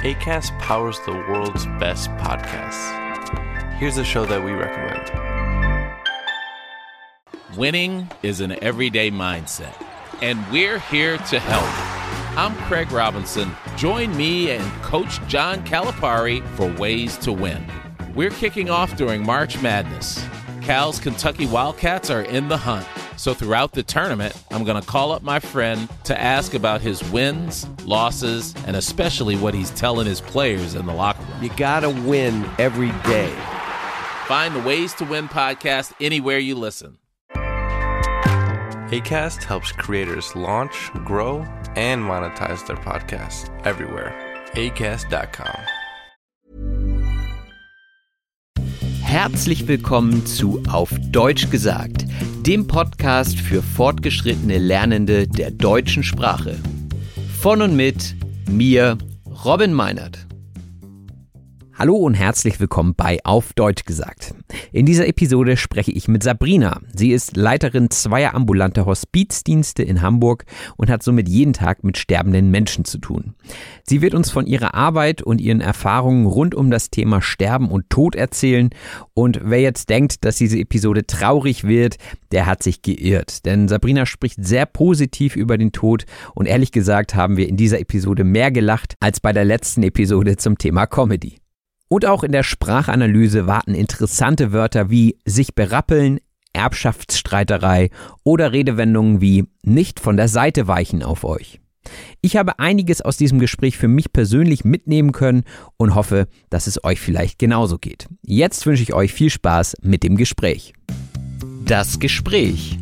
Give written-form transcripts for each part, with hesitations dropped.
Acast powers the world's best podcasts. Here's a show that we recommend. Winning is an everyday mindset, and we're here to help. I'm Craig Robinson. Join me and Coach John Calipari for Ways to Win. We're kicking off during March Madness. Cal's Kentucky Wildcats are in the hunt. So throughout the tournament, I'm going to call up my friend to ask about his wins, losses, and especially what he's telling his players in the locker room. You got to win every day. Find the Ways to Win podcast anywhere you listen. Acast helps creators launch, grow, and monetize their podcasts everywhere. Acast.com. Herzlich willkommen zu Auf Deutsch gesagt, dem Podcast für fortgeschrittene Lernende der deutschen Sprache. Von und mit mir, Robin Meinert. Hallo und herzlich willkommen bei Auf Deutsch gesagt. In dieser Episode spreche ich mit Sabrina. Sie ist Leiterin zweier ambulanter Hospizdienste in Hamburg und hat somit jeden Tag mit sterbenden Menschen zu tun. Sie wird uns von ihrer Arbeit und ihren Erfahrungen rund um das Thema Sterben und Tod erzählen. Und wer jetzt denkt, dass diese Episode traurig wird, der hat sich geirrt. Denn Sabrina spricht sehr positiv über den Tod und ehrlich gesagt haben wir in dieser Episode mehr gelacht als bei der letzten Episode zum Thema Comedy. Und auch in der Sprachanalyse warten interessante Wörter wie sich berappeln, Erbschaftsstreiterei oder Redewendungen wie nicht von der Seite weichen auf euch. Ich habe einiges aus diesem Gespräch für mich persönlich mitnehmen können und hoffe, dass es euch vielleicht genauso geht. Jetzt wünsche ich euch viel Spaß mit dem Gespräch. Das Gespräch.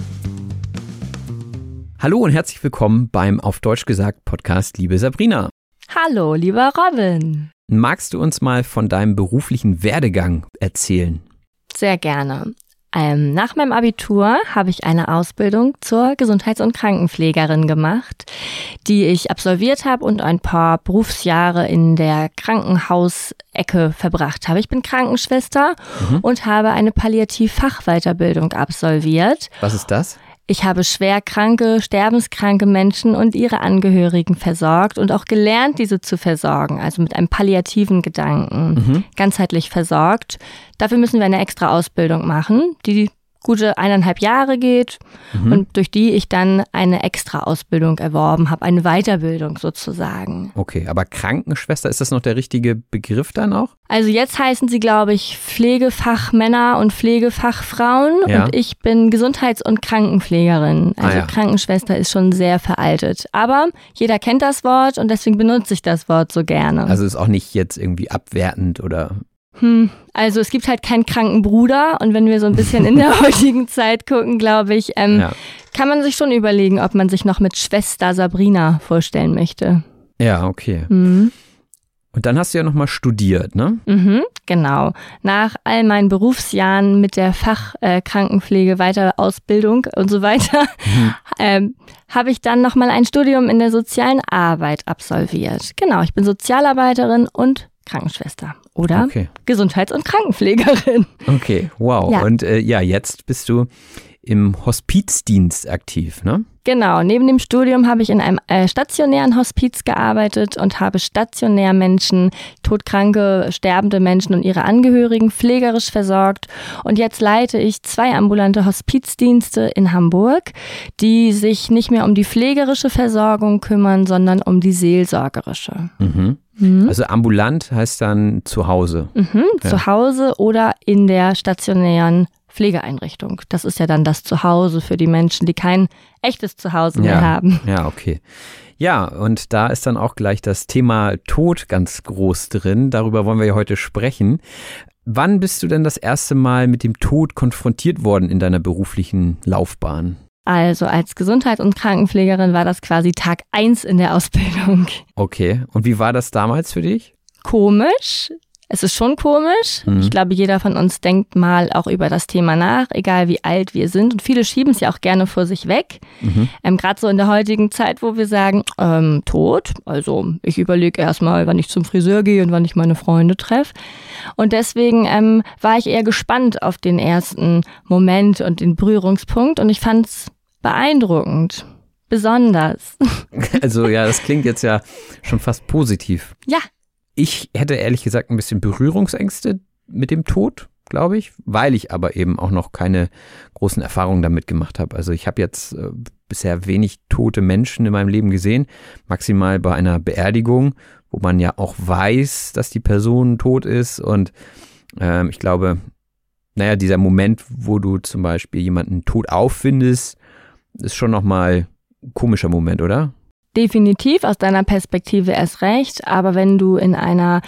Hallo und herzlich willkommen beim Auf Deutsch gesagt Podcast, liebe Sabrina. Hallo, lieber Robin. Magst du uns mal von deinem beruflichen Werdegang erzählen? Sehr gerne. Nach meinem Abitur habe ich eine Ausbildung zur Gesundheits- und Krankenpflegerin gemacht, die ich absolviert habe und ein paar Berufsjahre in der Krankenhausecke verbracht habe. Ich bin Krankenschwester und habe eine Palliativ-Fachweiterbildung absolviert. Was ist das? Ich habe schwerkranke, sterbenskranke Menschen und ihre Angehörigen versorgt und auch gelernt, diese zu versorgen, also mit einem palliativen Gedanken, ganzheitlich versorgt. Dafür müssen wir eine extra Ausbildung machen, die gute 1,5 Jahre geht und durch die ich dann eine extra Ausbildung erworben habe, eine Weiterbildung sozusagen. Okay, aber Krankenschwester, ist das noch der richtige Begriff dann auch? Also jetzt heißen sie, glaube ich, Pflegefachmänner und Pflegefachfrauen und ich bin Gesundheits- und Krankenpflegerin. Also Krankenschwester ist schon sehr veraltet. Aber jeder kennt das Wort und deswegen benutze ich das Wort so gerne. Also ist auch nicht jetzt irgendwie abwertend oder... Also es gibt halt keinen kranken Bruder und wenn wir so ein bisschen in der heutigen Zeit gucken, glaube ich, kann man sich schon überlegen, ob man sich noch mit Schwester Sabrina vorstellen möchte. Ja, okay. Und dann hast du ja nochmal studiert, ne? Genau. Nach all meinen Berufsjahren mit der Fachkrankenpflege, Weiterausbildung und so weiter, habe ich dann nochmal ein Studium in der sozialen Arbeit absolviert. Genau, ich bin Sozialarbeiterin und Krankenschwester oder Gesundheits- und Krankenpflegerin. Okay, wow. Ja. Und jetzt bist du im Hospizdienst aktiv, ne? Genau, neben dem Studium habe ich in einem stationären Hospiz gearbeitet und habe stationär Menschen, todkranke, sterbende Menschen und ihre Angehörigen pflegerisch versorgt. Und jetzt leite ich 2 ambulante Hospizdienste in Hamburg, die sich nicht mehr um die pflegerische Versorgung kümmern, sondern um die seelsorgerische. Also ambulant heißt dann zu Hause. Zu Hause oder in der stationären Pflegeeinrichtung. Das ist ja dann das Zuhause für die Menschen, die kein echtes Zuhause mehr haben. Ja, okay. Ja, und da ist dann auch gleich das Thema Tod ganz groß drin. Darüber wollen wir ja heute sprechen. Wann bist du denn das erste Mal mit dem Tod konfrontiert worden in deiner beruflichen Laufbahn? Also als Gesundheits- und Krankenpflegerin war das quasi Tag 1 in der Ausbildung. Okay, und wie war das damals für dich? Komisch. Es ist schon komisch. Ich glaube, jeder von uns denkt mal auch über das Thema nach, egal wie alt wir sind. Und viele schieben es ja auch gerne vor sich weg. Gerade so in der heutigen Zeit, wo wir sagen, Tod. Also ich überlege erstmal, wann ich zum Friseur gehe und wann ich meine Freunde treffe. Und deswegen war ich eher gespannt auf den ersten Moment und den Berührungspunkt. Und ich fand es beeindruckend. besonders. Also ja, das klingt jetzt ja schon fast positiv. Ja. Ich hätte ehrlich gesagt ein bisschen Berührungsängste mit dem Tod, glaube ich, weil ich aber eben auch noch keine großen Erfahrungen damit gemacht habe. Also ich habe jetzt bisher wenig tote Menschen in meinem Leben gesehen, maximal bei einer Beerdigung, wo man ja auch weiß, dass die Person tot ist und ich glaube, naja, dieser Moment, wo du zum Beispiel jemanden tot auffindest, ist schon nochmal ein komischer Moment, oder? Definitiv, aus deiner Perspektive erst recht, aber wenn du in einer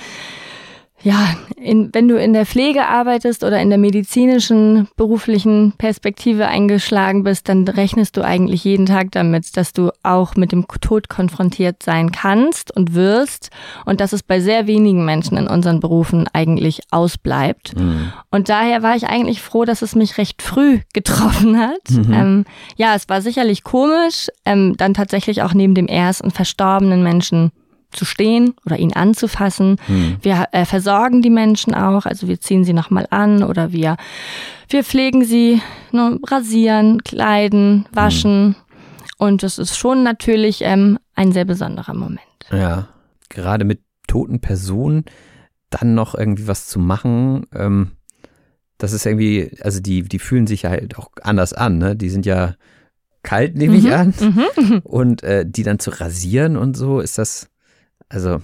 wenn du in der Pflege arbeitest oder in der medizinischen, beruflichen Perspektive eingeschlagen bist, dann rechnest du eigentlich jeden Tag damit, dass du auch mit dem Tod konfrontiert sein kannst und wirst und dass es bei sehr wenigen Menschen in unseren Berufen eigentlich ausbleibt. Mhm. Und daher war ich eigentlich froh, dass es mich recht früh getroffen hat. Mhm. Es war sicherlich komisch, dann tatsächlich auch neben dem ersten verstorbenen Menschen zu stehen oder ihn anzufassen. Wir versorgen die Menschen auch, also wir ziehen sie nochmal an oder wir pflegen sie, rasieren, kleiden, waschen und das ist schon natürlich ein sehr besonderer Moment. Ja, gerade mit toten Personen dann noch irgendwie was zu machen, das ist irgendwie, also die fühlen sich halt auch anders an, ne? Die sind ja kalt, nehme ich an. Und die dann zu rasieren und so, ist das. Also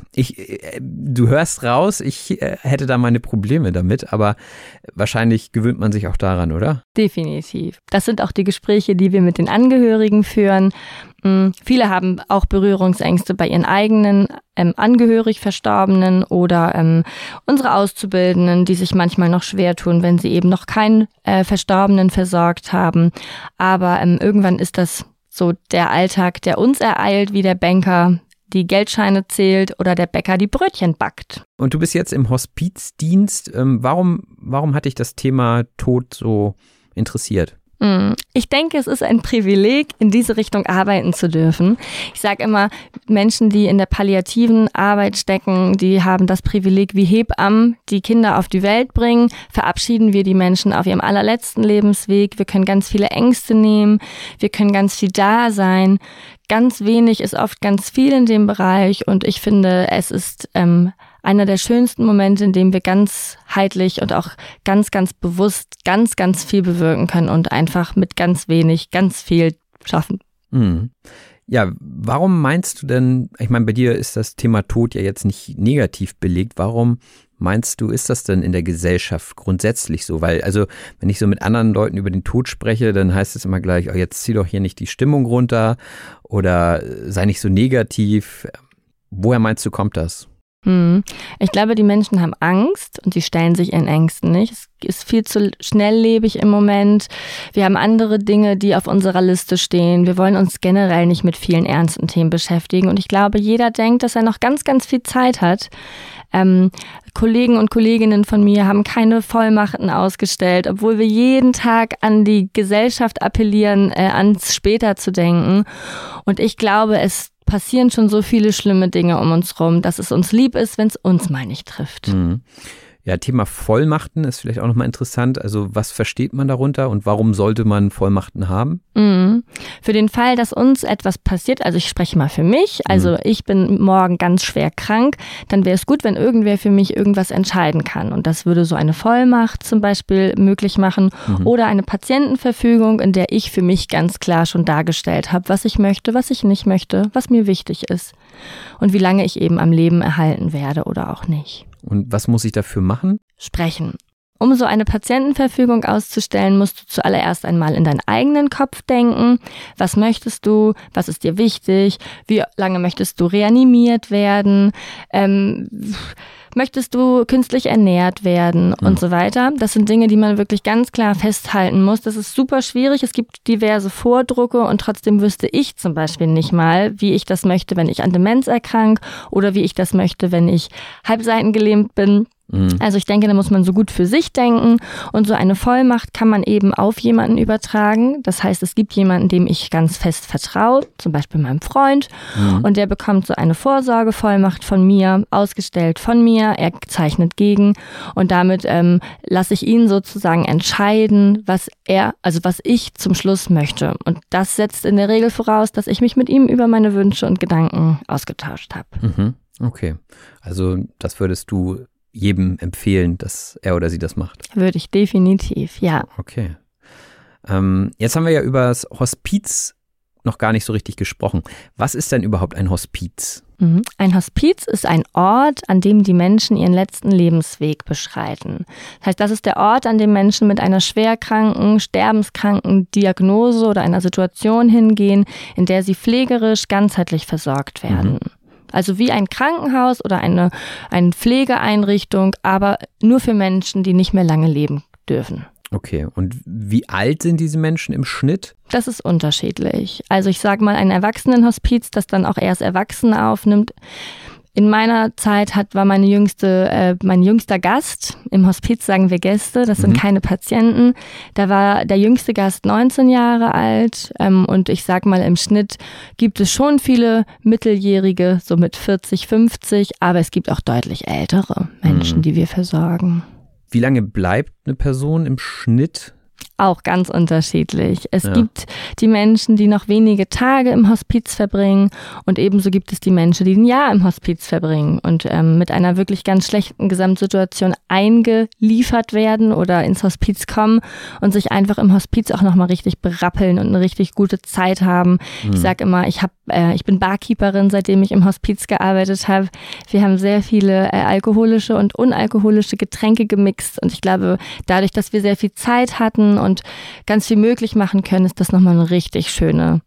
du hörst raus, ich hätte da meine Probleme damit, aber wahrscheinlich gewöhnt man sich auch daran, oder? Definitiv. Das sind auch die Gespräche, die wir mit den Angehörigen führen. Viele haben auch Berührungsängste bei ihren eigenen angehörig Verstorbenen oder unsere Auszubildenden, die sich manchmal noch schwer tun, wenn sie eben noch keinen Verstorbenen versorgt haben. Aber irgendwann ist das so der Alltag, der uns ereilt, wie der Banker die Geldscheine zählt oder der Bäcker die Brötchen backt. Und du bist jetzt im Hospizdienst. Warum hat dich das Thema Tod so interessiert? Ich denke, es ist ein Privileg, in diese Richtung arbeiten zu dürfen. Ich sage immer, Menschen, die in der palliativen Arbeit stecken, die haben das Privileg, wie Hebammen, die Kinder auf die Welt bringen, verabschieden wir die Menschen auf ihrem allerletzten Lebensweg. Wir können ganz viele Ängste nehmen, wir können ganz viel da sein. Ganz wenig ist oft ganz viel in dem Bereich und ich finde, es ist einer der schönsten Momente, in dem wir ganzheitlich und auch ganz, ganz bewusst ganz, ganz viel bewirken können und einfach mit ganz wenig ganz viel schaffen. Mhm. Ja, warum meinst du denn, ich meine, bei dir ist das Thema Tod ja jetzt nicht negativ belegt, warum meinst du, ist das denn in der Gesellschaft grundsätzlich so? Weil, also, wenn ich so mit anderen Leuten über den Tod spreche, dann heißt es immer gleich, oh, jetzt zieh doch hier nicht die Stimmung runter oder sei nicht so negativ. Woher meinst du, kommt das? Ich glaube, die Menschen haben Angst und sie stellen sich ihren Ängsten nicht. Es ist viel zu schnelllebig im Moment. Wir haben andere Dinge, die auf unserer Liste stehen. Wir wollen uns generell nicht mit vielen ernsten Themen beschäftigen. Und ich glaube, jeder denkt, dass er noch ganz, ganz viel Zeit hat. Kollegen und Kolleginnen von mir haben keine Vollmachten ausgestellt, obwohl wir jeden Tag an die Gesellschaft appellieren, ans später zu denken. Und ich glaube, es passieren schon so viele schlimme Dinge um uns rum, dass es uns lieb ist, wenn es uns mal nicht trifft. Ja, Thema Vollmachten ist vielleicht auch nochmal interessant. Also was versteht man darunter und warum sollte man Vollmachten haben? Für den Fall, dass uns etwas passiert, also ich spreche mal für mich, also ich bin morgen ganz schwer krank, dann wäre es gut, wenn irgendwer für mich irgendwas entscheiden kann. Und das würde so eine Vollmacht zum Beispiel möglich machen oder eine Patientenverfügung, in der ich für mich ganz klar schon dargestellt habe, was ich möchte, was ich nicht möchte, was mir wichtig ist und wie lange ich eben am Leben erhalten werde oder auch nicht. Und was muss ich dafür machen? Sprechen. Um so eine Patientenverfügung auszustellen, musst du zuallererst einmal in deinen eigenen Kopf denken. Was möchtest du? Was ist dir wichtig? Wie lange möchtest du reanimiert werden? Möchtest du künstlich ernährt werden und so weiter? Das sind Dinge, die man wirklich ganz klar festhalten muss. Das ist super schwierig. Es gibt diverse Vordrucke und trotzdem wüsste ich zum Beispiel nicht mal, wie ich das möchte, wenn ich an Demenz erkrank oder wie ich das möchte, wenn ich halbseitengelähmt bin. Also ich denke, da muss man so gut für sich denken und so eine Vollmacht kann man eben auf jemanden übertragen. Das heißt, es gibt jemanden, dem ich ganz fest vertraue, zum Beispiel meinem Freund und der bekommt so eine Vorsorgevollmacht von mir, ausgestellt von mir, er zeichnet gegen und damit lasse ich ihn sozusagen entscheiden, was ich zum Schluss möchte. Und das setzt in der Regel voraus, dass ich mich mit ihm über meine Wünsche und Gedanken ausgetauscht habe. Okay, also das würdest du jedem empfehlen, dass er oder sie das macht? Würde ich definitiv, ja. Okay. Jetzt haben wir ja über das Hospiz noch gar nicht so richtig gesprochen. Was ist denn überhaupt ein Hospiz? Ein Hospiz ist ein Ort, an dem die Menschen ihren letzten Lebensweg beschreiten. Das heißt, das ist der Ort, an dem Menschen mit einer schwerkranken, sterbenskranken Diagnose oder einer Situation hingehen, in der sie pflegerisch ganzheitlich versorgt werden. Also wie ein Krankenhaus oder eine Pflegeeinrichtung, aber nur für Menschen, die nicht mehr lange leben dürfen. Okay, und wie alt sind diese Menschen im Schnitt? Das ist unterschiedlich. Also ich sage mal, ein Erwachsenenhospiz, das dann auch erst Erwachsene aufnimmt. In meiner Zeit war mein jüngster Gast, im Hospiz sagen wir Gäste, das sind keine Patienten, da war der jüngste Gast 19 Jahre alt und ich sag mal im Schnitt gibt es schon viele Mitteljährige, so mit 40, 50, aber es gibt auch deutlich ältere Menschen, die wir versorgen. Wie lange bleibt eine Person im Schnitt? Auch ganz unterschiedlich. Es gibt die Menschen, die noch wenige Tage im Hospiz verbringen und ebenso gibt es die Menschen, die ein Jahr im Hospiz verbringen und mit einer wirklich ganz schlechten Gesamtsituation eingeliefert werden oder ins Hospiz kommen und sich einfach im Hospiz auch nochmal richtig berappeln und eine richtig gute Zeit haben. Ich sage immer, ich bin Barkeeperin, seitdem ich im Hospiz gearbeitet habe. Wir haben sehr viele alkoholische und unalkoholische Getränke gemixt und ich glaube, dadurch, dass wir sehr viel Zeit hatten und ganz viel möglich machen können, ist das nochmal eine richtig schöne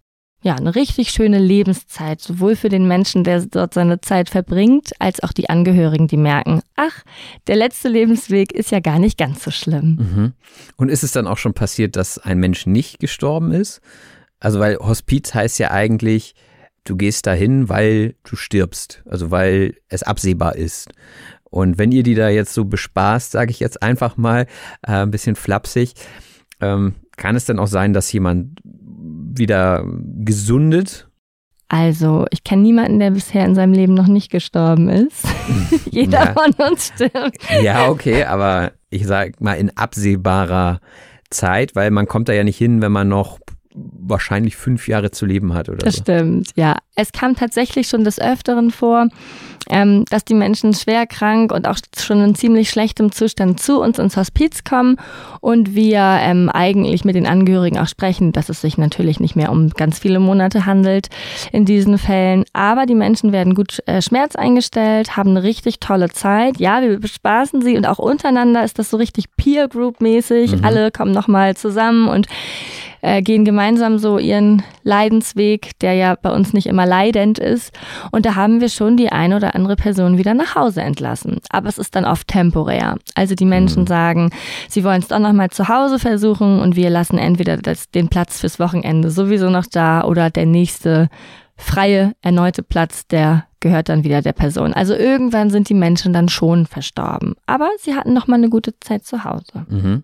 Lebenszeit, sowohl für den Menschen, der dort seine Zeit verbringt, als auch die Angehörigen, die merken, ach, der letzte Lebensweg ist ja gar nicht ganz so schlimm. Und ist es dann auch schon passiert, dass ein Mensch nicht gestorben ist? Also weil Hospiz heißt ja eigentlich, du gehst dahin, weil du stirbst, also weil es absehbar ist. Und wenn ihr die da jetzt so bespaßt, sage ich jetzt einfach mal ein bisschen flapsig, kann es dann auch sein, dass jemand wieder gesundet? Also, ich kenne niemanden, der bisher in seinem Leben noch nicht gestorben ist. Jeder von uns stirbt. Ja, okay, aber ich sag mal in absehbarer Zeit, weil man kommt da ja nicht hin, wenn man noch wahrscheinlich 5 Jahre zu leben hat oder das so. Das stimmt, ja. Es kam tatsächlich schon des Öfteren vor, dass die Menschen schwer krank und auch schon in ziemlich schlechtem Zustand zu uns ins Hospiz kommen und wir eigentlich mit den Angehörigen auch sprechen, dass es sich natürlich nicht mehr um ganz viele Monate handelt in diesen Fällen. Aber die Menschen werden gut schmerzeingestellt, haben eine richtig tolle Zeit. Ja, wir bespaßen sie und auch untereinander ist das so richtig Peer-Group-mäßig. Alle kommen nochmal zusammen und gehen gemeinsam so ihren Leidensweg, der ja bei uns nicht immer leidend ist. Und da haben wir schon die eine oder andere Person wieder nach Hause entlassen. Aber es ist dann oft temporär. Also die Menschen sagen, sie wollen es doch nochmal zu Hause versuchen und wir lassen entweder den Platz fürs Wochenende sowieso noch da oder der nächste freie, erneute Platz, der gehört dann wieder der Person. Also irgendwann sind die Menschen dann schon verstorben. Aber sie hatten nochmal eine gute Zeit zu Hause.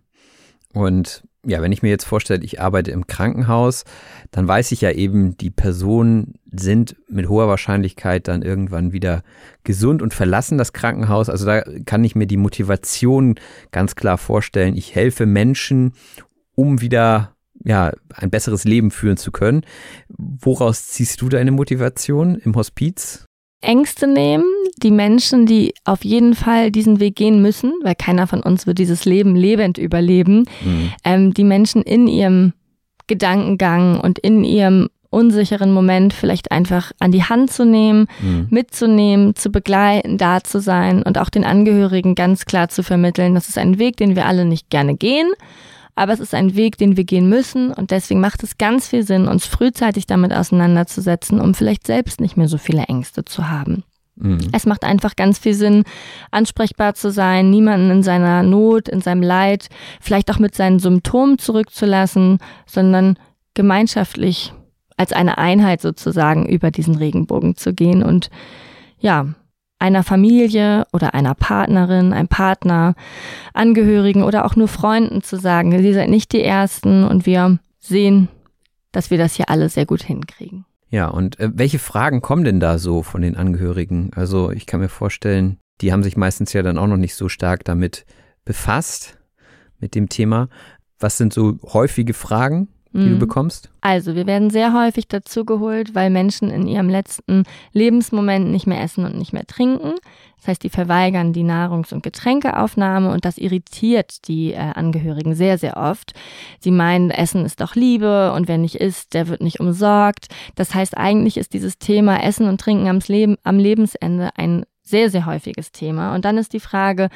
Und ja, wenn ich mir jetzt vorstelle, ich arbeite im Krankenhaus, dann weiß ich ja eben, die Personen sind mit hoher Wahrscheinlichkeit dann irgendwann wieder gesund und verlassen das Krankenhaus. Also da kann ich mir die Motivation ganz klar vorstellen. Ich helfe Menschen, um wieder ein besseres Leben führen zu können. Woraus ziehst du deine Motivation im Hospiz? Ängste nehmen, die Menschen, die auf jeden Fall diesen Weg gehen müssen, weil keiner von uns wird dieses Leben lebend überleben, die Menschen in ihrem Gedankengang und in ihrem unsicheren Moment vielleicht einfach an die Hand zu nehmen, mitzunehmen, zu begleiten, da zu sein und auch den Angehörigen ganz klar zu vermitteln, das ist ein Weg, den wir alle nicht gerne gehen, aber es ist ein Weg, den wir gehen müssen und deswegen macht es ganz viel Sinn, uns frühzeitig damit auseinanderzusetzen, um vielleicht selbst nicht mehr so viele Ängste zu haben. Es macht einfach ganz viel Sinn, ansprechbar zu sein, niemanden in seiner Not, in seinem Leid, vielleicht auch mit seinen Symptomen zurückzulassen, sondern gemeinschaftlich als eine Einheit sozusagen über diesen Regenbogen zu gehen und ja, einer Familie oder einer Partnerin, einem Partner, Angehörigen oder auch nur Freunden zu sagen, ihr seid nicht die Ersten und wir sehen, dass wir das hier alle sehr gut hinkriegen. Ja, und welche Fragen kommen denn da so von den Angehörigen? Also ich kann mir vorstellen, die haben sich meistens ja dann auch noch nicht so stark damit befasst, mit dem Thema. Was sind so häufige Fragen, die du bekommst? Also wir werden sehr häufig dazu geholt, weil Menschen in ihrem letzten Lebensmoment nicht mehr essen und nicht mehr trinken. Das heißt, die verweigern die Nahrungs- und Getränkeaufnahme und das irritiert die Angehörigen sehr, sehr oft. Sie meinen, Essen ist doch Liebe und wer nicht isst, der wird nicht umsorgt. Das heißt, eigentlich ist dieses Thema Essen und Trinken am Lebensende ein sehr, sehr häufiges Thema. Und dann ist die Frage,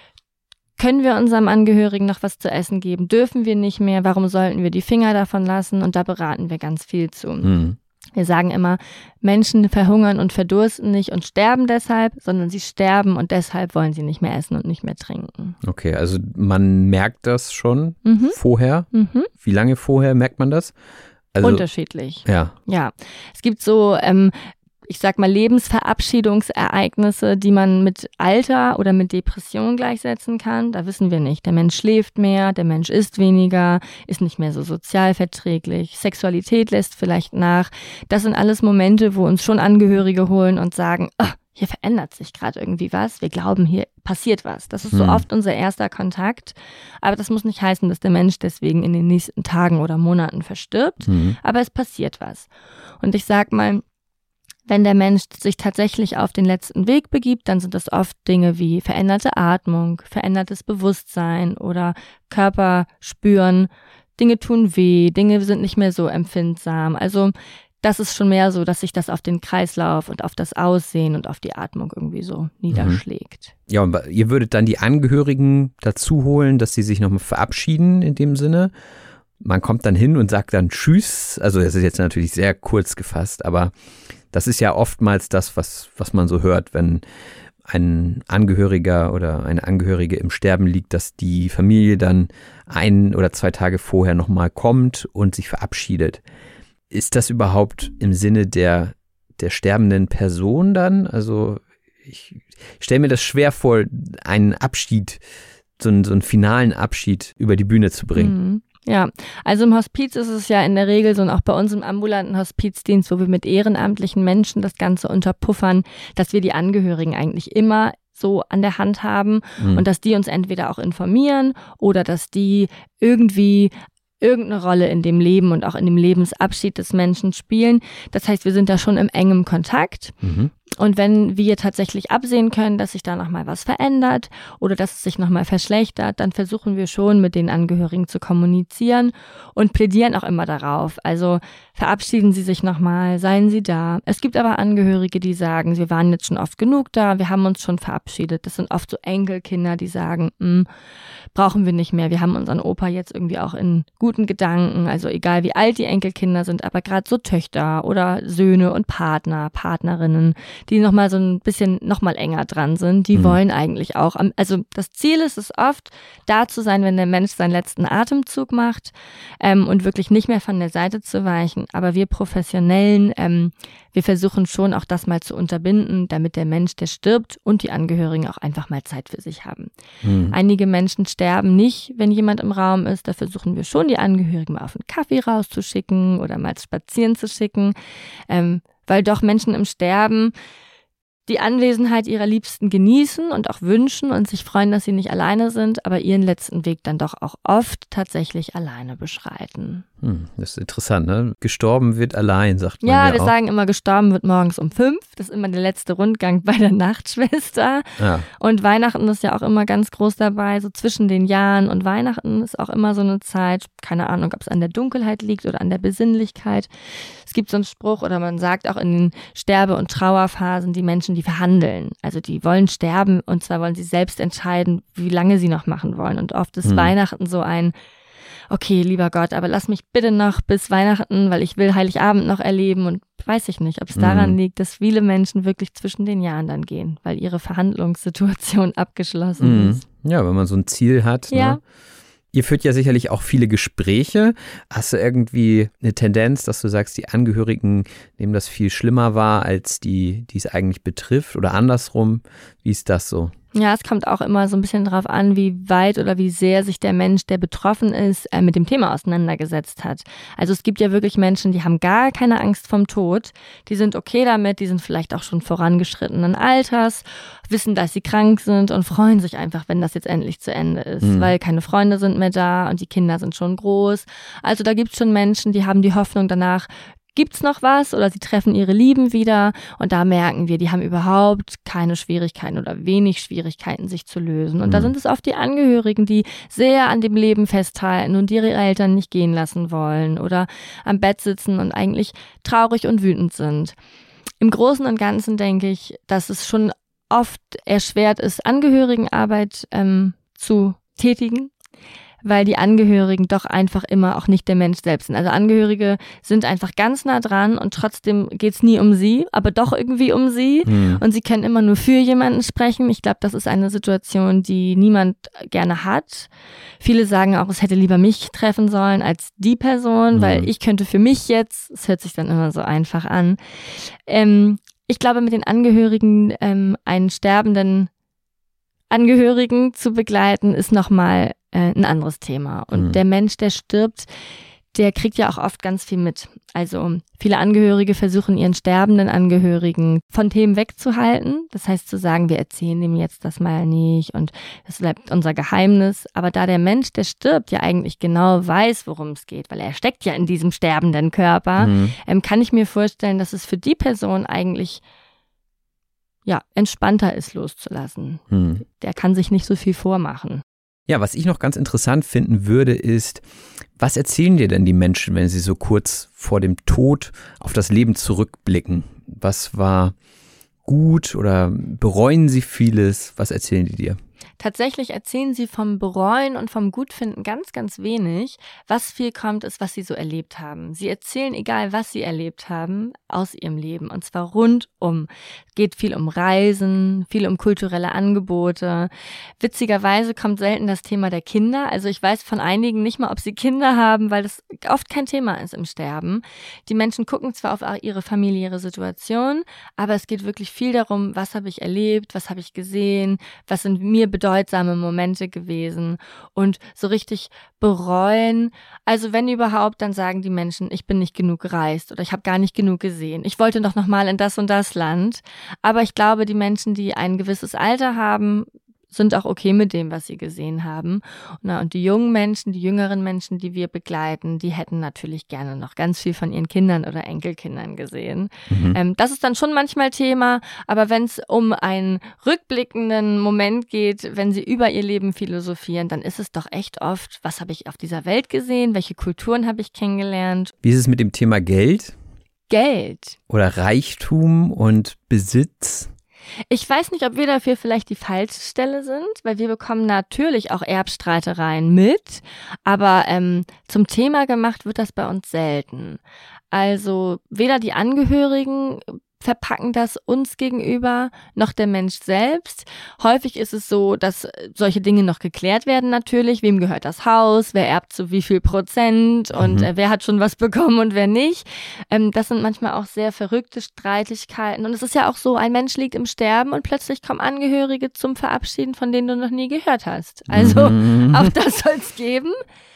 können wir unserem Angehörigen noch was zu essen geben? Dürfen wir nicht mehr? Warum sollten wir die Finger davon lassen? Und da beraten wir ganz viel zu. Wir sagen immer, Menschen verhungern und verdursten nicht und sterben deshalb, sondern sie sterben und deshalb wollen sie nicht mehr essen und nicht mehr trinken. Okay, also man merkt das schon vorher. Wie lange vorher merkt man das? Also, unterschiedlich. Ja. Es gibt so ich sag mal, Lebensverabschiedungsereignisse, die man mit Alter oder mit Depression gleichsetzen kann. Da wissen wir nicht. Der Mensch schläft mehr, der Mensch isst weniger, ist nicht mehr so sozialverträglich, Sexualität lässt vielleicht nach. Das sind alles Momente, wo uns schon Angehörige holen und sagen, hier verändert sich gerade irgendwie was. Wir glauben, hier passiert was. Das ist so oft unser erster Kontakt. Aber das muss nicht heißen, dass der Mensch deswegen in den nächsten Tagen oder Monaten verstirbt. Aber es passiert was. Und ich sag mal, wenn der Mensch sich tatsächlich auf den letzten Weg begibt, dann sind das oft Dinge wie veränderte Atmung, verändertes Bewusstsein oder Körper spüren. Dinge tun weh, Dinge sind nicht mehr so empfindsam. Also das ist schon mehr so, dass sich das auf den Kreislauf und auf das Aussehen und auf die Atmung irgendwie so niederschlägt. Ja, und ihr würdet dann die Angehörigen dazu holen, dass sie sich nochmal verabschieden in dem Sinne. Man kommt dann hin und sagt dann Tschüss. Also das ist jetzt natürlich sehr kurz gefasst, aber das ist ja oftmals das, was man so hört, wenn ein Angehöriger oder eine Angehörige im Sterben liegt, dass die Familie dann 1 oder 2 Tage vorher nochmal kommt und sich verabschiedet. Ist das überhaupt im Sinne der sterbenden Person dann? Also ich stelle mir das schwer vor, einen Abschied, so einen finalen Abschied über die Bühne zu bringen. Ja, also im Hospiz ist es ja in der Regel so und auch bei uns im ambulanten Hospizdienst, wo wir mit ehrenamtlichen Menschen das Ganze unterpuffern, dass wir die Angehörigen eigentlich immer so an der Hand haben und dass die uns entweder auch informieren oder dass die irgendwie irgendeine Rolle in dem Leben und auch in dem Lebensabschied des Menschen spielen. Das heißt, wir sind da schon im engem Kontakt. Und wenn wir tatsächlich absehen können, dass sich da nochmal was verändert oder dass es sich nochmal verschlechtert, dann versuchen wir schon mit den Angehörigen zu kommunizieren und plädieren auch immer darauf. Also verabschieden Sie sich nochmal, seien Sie da. Es gibt aber Angehörige, die sagen, wir waren jetzt schon oft genug da, wir haben uns schon verabschiedet. Das sind oft so Enkelkinder, die sagen, brauchen wir nicht mehr. Wir haben unseren Opa jetzt irgendwie auch in guten Gedanken. Also egal wie alt die Enkelkinder sind, aber gerade so Töchter oder Söhne und Partner, Partnerinnen, die nochmal so ein bisschen nochmal enger dran sind, die wollen eigentlich auch, also das Ziel ist es oft, da zu sein, wenn der Mensch seinen letzten Atemzug macht und wirklich nicht mehr von der Seite zu weichen. Aber wir Professionellen, wir versuchen schon auch das mal zu unterbinden, damit der Mensch, der stirbt und die Angehörigen auch einfach mal Zeit für sich haben. Einige Menschen sterben nicht, wenn jemand im Raum ist. Da versuchen wir schon, die Angehörigen mal auf einen Kaffee rauszuschicken oder mal spazieren zu schicken, weil doch Menschen im Sterben die Anwesenheit ihrer Liebsten genießen und auch wünschen und sich freuen, dass sie nicht alleine sind, aber ihren letzten Weg dann doch auch oft tatsächlich alleine beschreiten. Das ist interessant, ne? Gestorben wird allein, sagt man ja. Ja, wir sagen immer, gestorben wird morgens um 5. Das ist immer der letzte Rundgang bei der Nachtschwester. Ja. Und Weihnachten ist ja auch immer ganz groß dabei, so zwischen den Jahren. Und Weihnachten ist auch immer so eine Zeit, keine Ahnung, ob es an der Dunkelheit liegt oder an der Besinnlichkeit. Es gibt so einen Spruch oder man sagt auch in den Sterbe- und Trauerphasen, die Menschen, die verhandeln. Also die wollen sterben und zwar wollen sie selbst entscheiden, wie lange sie noch machen wollen. Und oft ist Weihnachten so ein, okay, lieber Gott, aber lass mich bitte noch bis Weihnachten, weil ich will Heiligabend noch erleben und weiß ich nicht, ob es daran liegt, dass viele Menschen wirklich zwischen den Jahren dann gehen, weil ihre Verhandlungssituation abgeschlossen ist. Ja, wenn man so ein Ziel hat, ja. Ne? Ihr führt ja sicherlich auch viele Gespräche. Hast du irgendwie eine Tendenz, dass du sagst, die Angehörigen nehmen das viel schlimmer wahr, als die es eigentlich betrifft? Oder andersrum? Wie ist das so? Ja, es kommt auch immer so ein bisschen drauf an, wie weit oder wie sehr sich der Mensch, der betroffen ist, mit dem Thema auseinandergesetzt hat. Also es gibt ja wirklich Menschen, die haben gar keine Angst vorm Tod. Die sind okay damit, die sind vielleicht auch schon vorangeschrittenen Alters, wissen, dass sie krank sind und freuen sich einfach, wenn das jetzt endlich zu Ende ist, weil keine Freunde sind mehr da und die Kinder sind schon groß. Also da gibt es schon Menschen, die haben die Hoffnung danach, gibt's noch was oder sie treffen ihre Lieben wieder und da merken wir, die haben überhaupt keine Schwierigkeiten oder wenig Schwierigkeiten, sich zu lösen. Und da sind es oft die Angehörigen, die sehr an dem Leben festhalten und ihre Eltern nicht gehen lassen wollen oder am Bett sitzen und eigentlich traurig und wütend sind. Im Großen und Ganzen denke ich, dass es schon oft erschwert ist, Angehörigenarbeit zu tätigen, weil die Angehörigen doch einfach immer auch nicht der Mensch selbst sind. Also Angehörige sind einfach ganz nah dran und trotzdem geht's nie um sie, aber doch irgendwie um sie. Und sie können immer nur für jemanden sprechen. Ich glaube, das ist eine Situation, die niemand gerne hat. Viele sagen auch, es hätte lieber mich treffen sollen als die Person, weil ich könnte für mich jetzt, es hört sich dann immer so einfach an. Ich glaube, mit den Angehörigen einen sterbenden Angehörigen zu begleiten, ist nochmal ein anderes Thema. Und der Mensch, der stirbt, der kriegt ja auch oft ganz viel mit. Also viele Angehörige versuchen ihren sterbenden Angehörigen von Themen wegzuhalten. Das heißt zu sagen, wir erzählen dem jetzt das mal nicht und das bleibt unser Geheimnis. Aber da der Mensch, der stirbt, ja eigentlich genau weiß, worum es geht, weil er steckt ja in diesem sterbenden Körper, kann ich mir vorstellen, dass es für die Person eigentlich entspannter ist, loszulassen. Der kann sich nicht so viel vormachen. Ja, was ich noch ganz interessant finden würde, ist, was erzählen dir denn die Menschen, wenn sie so kurz vor dem Tod auf das Leben zurückblicken? Was war gut oder bereuen sie vieles? Was erzählen die dir? Tatsächlich erzählen sie vom Bereuen und vom Gutfinden ganz, ganz wenig. Was viel kommt, ist, was sie so erlebt haben. Sie erzählen, egal was sie erlebt haben, aus ihrem Leben. Und zwar rundum. Es geht viel um Reisen, viel um kulturelle Angebote. Witzigerweise kommt selten das Thema der Kinder. Also ich weiß von einigen nicht mal, ob sie Kinder haben, weil das oft kein Thema ist im Sterben. Die Menschen gucken zwar auf ihre familiäre Situation, aber es geht wirklich viel darum, was habe ich erlebt, was habe ich gesehen, was sind mir bedeutsame Momente gewesen und so richtig bereuen. Also wenn überhaupt, dann sagen die Menschen, ich bin nicht genug gereist oder ich habe gar nicht genug gesehen. Ich wollte doch noch mal in das und das Land. Aber ich glaube, die Menschen, die ein gewisses Alter haben, sind auch okay mit dem, was sie gesehen haben. Und die jungen Menschen, die jüngeren Menschen, die wir begleiten, die hätten natürlich gerne noch ganz viel von ihren Kindern oder Enkelkindern gesehen. Das ist dann schon manchmal Thema, aber wenn es um einen rückblickenden Moment geht, wenn sie über ihr Leben philosophieren, dann ist es doch echt oft, was habe ich auf dieser Welt gesehen, welche Kulturen habe ich kennengelernt. Wie ist es mit dem Thema Geld? Geld. Oder Reichtum und Besitz? Ich weiß nicht, ob wir dafür vielleicht die falsche Stelle sind, weil wir bekommen natürlich auch Erbstreitereien mit, aber zum Thema gemacht wird das bei uns selten. Also weder die Angehörigen verpacken das uns gegenüber, noch der Mensch selbst. Häufig ist es so, dass solche Dinge noch geklärt werden natürlich. Wem gehört das Haus? Wer erbt zu wie viel Prozent? Und wer hat schon was bekommen und wer nicht? Das sind manchmal auch sehr verrückte Streitigkeiten. Und es ist ja auch so, ein Mensch liegt im Sterben und plötzlich kommen Angehörige zum Verabschieden, von denen du noch nie gehört hast. Also auch das soll es geben.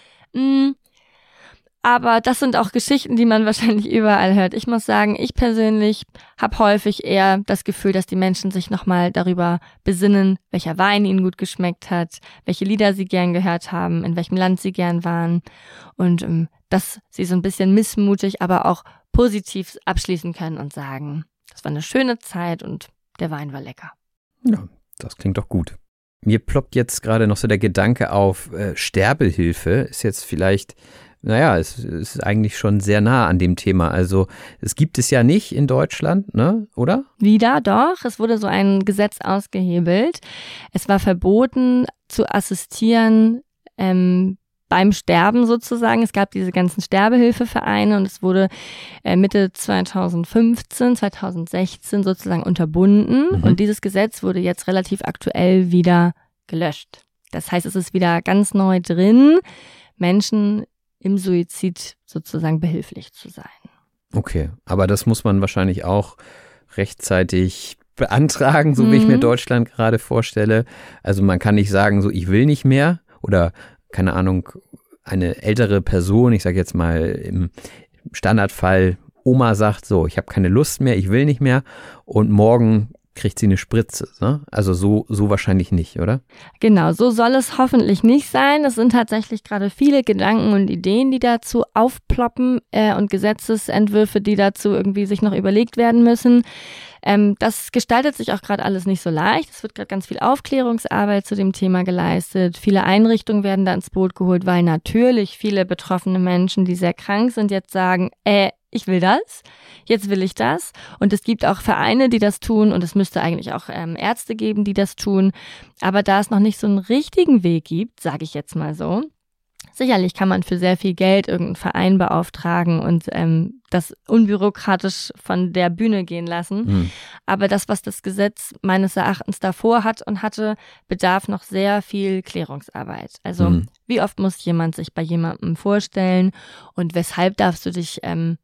Aber das sind auch Geschichten, die man wahrscheinlich überall hört. Ich muss sagen, ich persönlich habe häufig eher das Gefühl, dass die Menschen sich nochmal darüber besinnen, welcher Wein ihnen gut geschmeckt hat, welche Lieder sie gern gehört haben, in welchem Land sie gern waren und dass sie so ein bisschen missmutig, aber auch positiv abschließen können und sagen, das war eine schöne Zeit und der Wein war lecker. Ja, das klingt doch gut. Mir ploppt jetzt gerade noch so der Gedanke auf, Sterbehilfe ist jetzt vielleicht... Naja, es ist eigentlich schon sehr nah an dem Thema. Also es gibt es ja nicht in Deutschland, ne? Oder? Wieder, doch. Es wurde so ein Gesetz ausgehebelt. Es war verboten zu assistieren beim Sterben sozusagen. Es gab diese ganzen Sterbehilfevereine und es wurde Mitte 2015, 2016 sozusagen unterbunden. Und dieses Gesetz wurde jetzt relativ aktuell wieder gelöscht. Das heißt, es ist wieder ganz neu drin, Menschen im Suizid sozusagen behilflich zu sein. Okay, aber das muss man wahrscheinlich auch rechtzeitig beantragen, so wie ich mir Deutschland gerade vorstelle. Also man kann nicht sagen, so ich will nicht mehr oder keine Ahnung, eine ältere Person, ich sage jetzt mal im Standardfall, Oma sagt so, ich habe keine Lust mehr, ich will nicht mehr und morgen kriegt sie eine Spritze, ne? Also so wahrscheinlich nicht, oder? Genau, so soll es hoffentlich nicht sein. Es sind tatsächlich gerade viele Gedanken und Ideen, die dazu aufploppen und Gesetzesentwürfe, die dazu irgendwie sich noch überlegt werden müssen. Das gestaltet sich auch gerade alles nicht so leicht. Es wird gerade ganz viel Aufklärungsarbeit zu dem Thema geleistet. Viele Einrichtungen werden da ins Boot geholt, weil natürlich viele betroffene Menschen, die sehr krank sind, jetzt sagen, ich will das, jetzt will ich das. Und es gibt auch Vereine, die das tun und es müsste eigentlich auch Ärzte geben, die das tun. Aber da es noch nicht so einen richtigen Weg gibt, sage ich jetzt mal so, sicherlich kann man für sehr viel Geld irgendeinen Verein beauftragen und das unbürokratisch von der Bühne gehen lassen. Aber das, was das Gesetz meines Erachtens davor hat und hatte, bedarf noch sehr viel Klärungsarbeit. Also wie oft muss jemand sich bei jemandem vorstellen und weshalb darfst du dich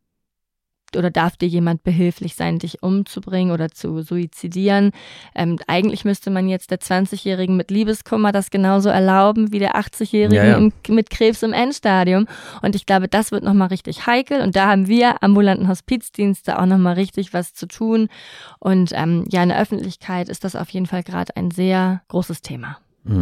oder darf dir jemand behilflich sein, dich umzubringen oder zu suizidieren? Eigentlich müsste man jetzt der 20-Jährigen mit Liebeskummer das genauso erlauben wie der 80-Jährigen mit Krebs im Endstadium. Und ich glaube, das wird nochmal richtig heikel. Und da haben wir ambulanten Hospizdienste auch nochmal richtig was zu tun. Und in der Öffentlichkeit ist das auf jeden Fall gerade ein sehr großes Thema.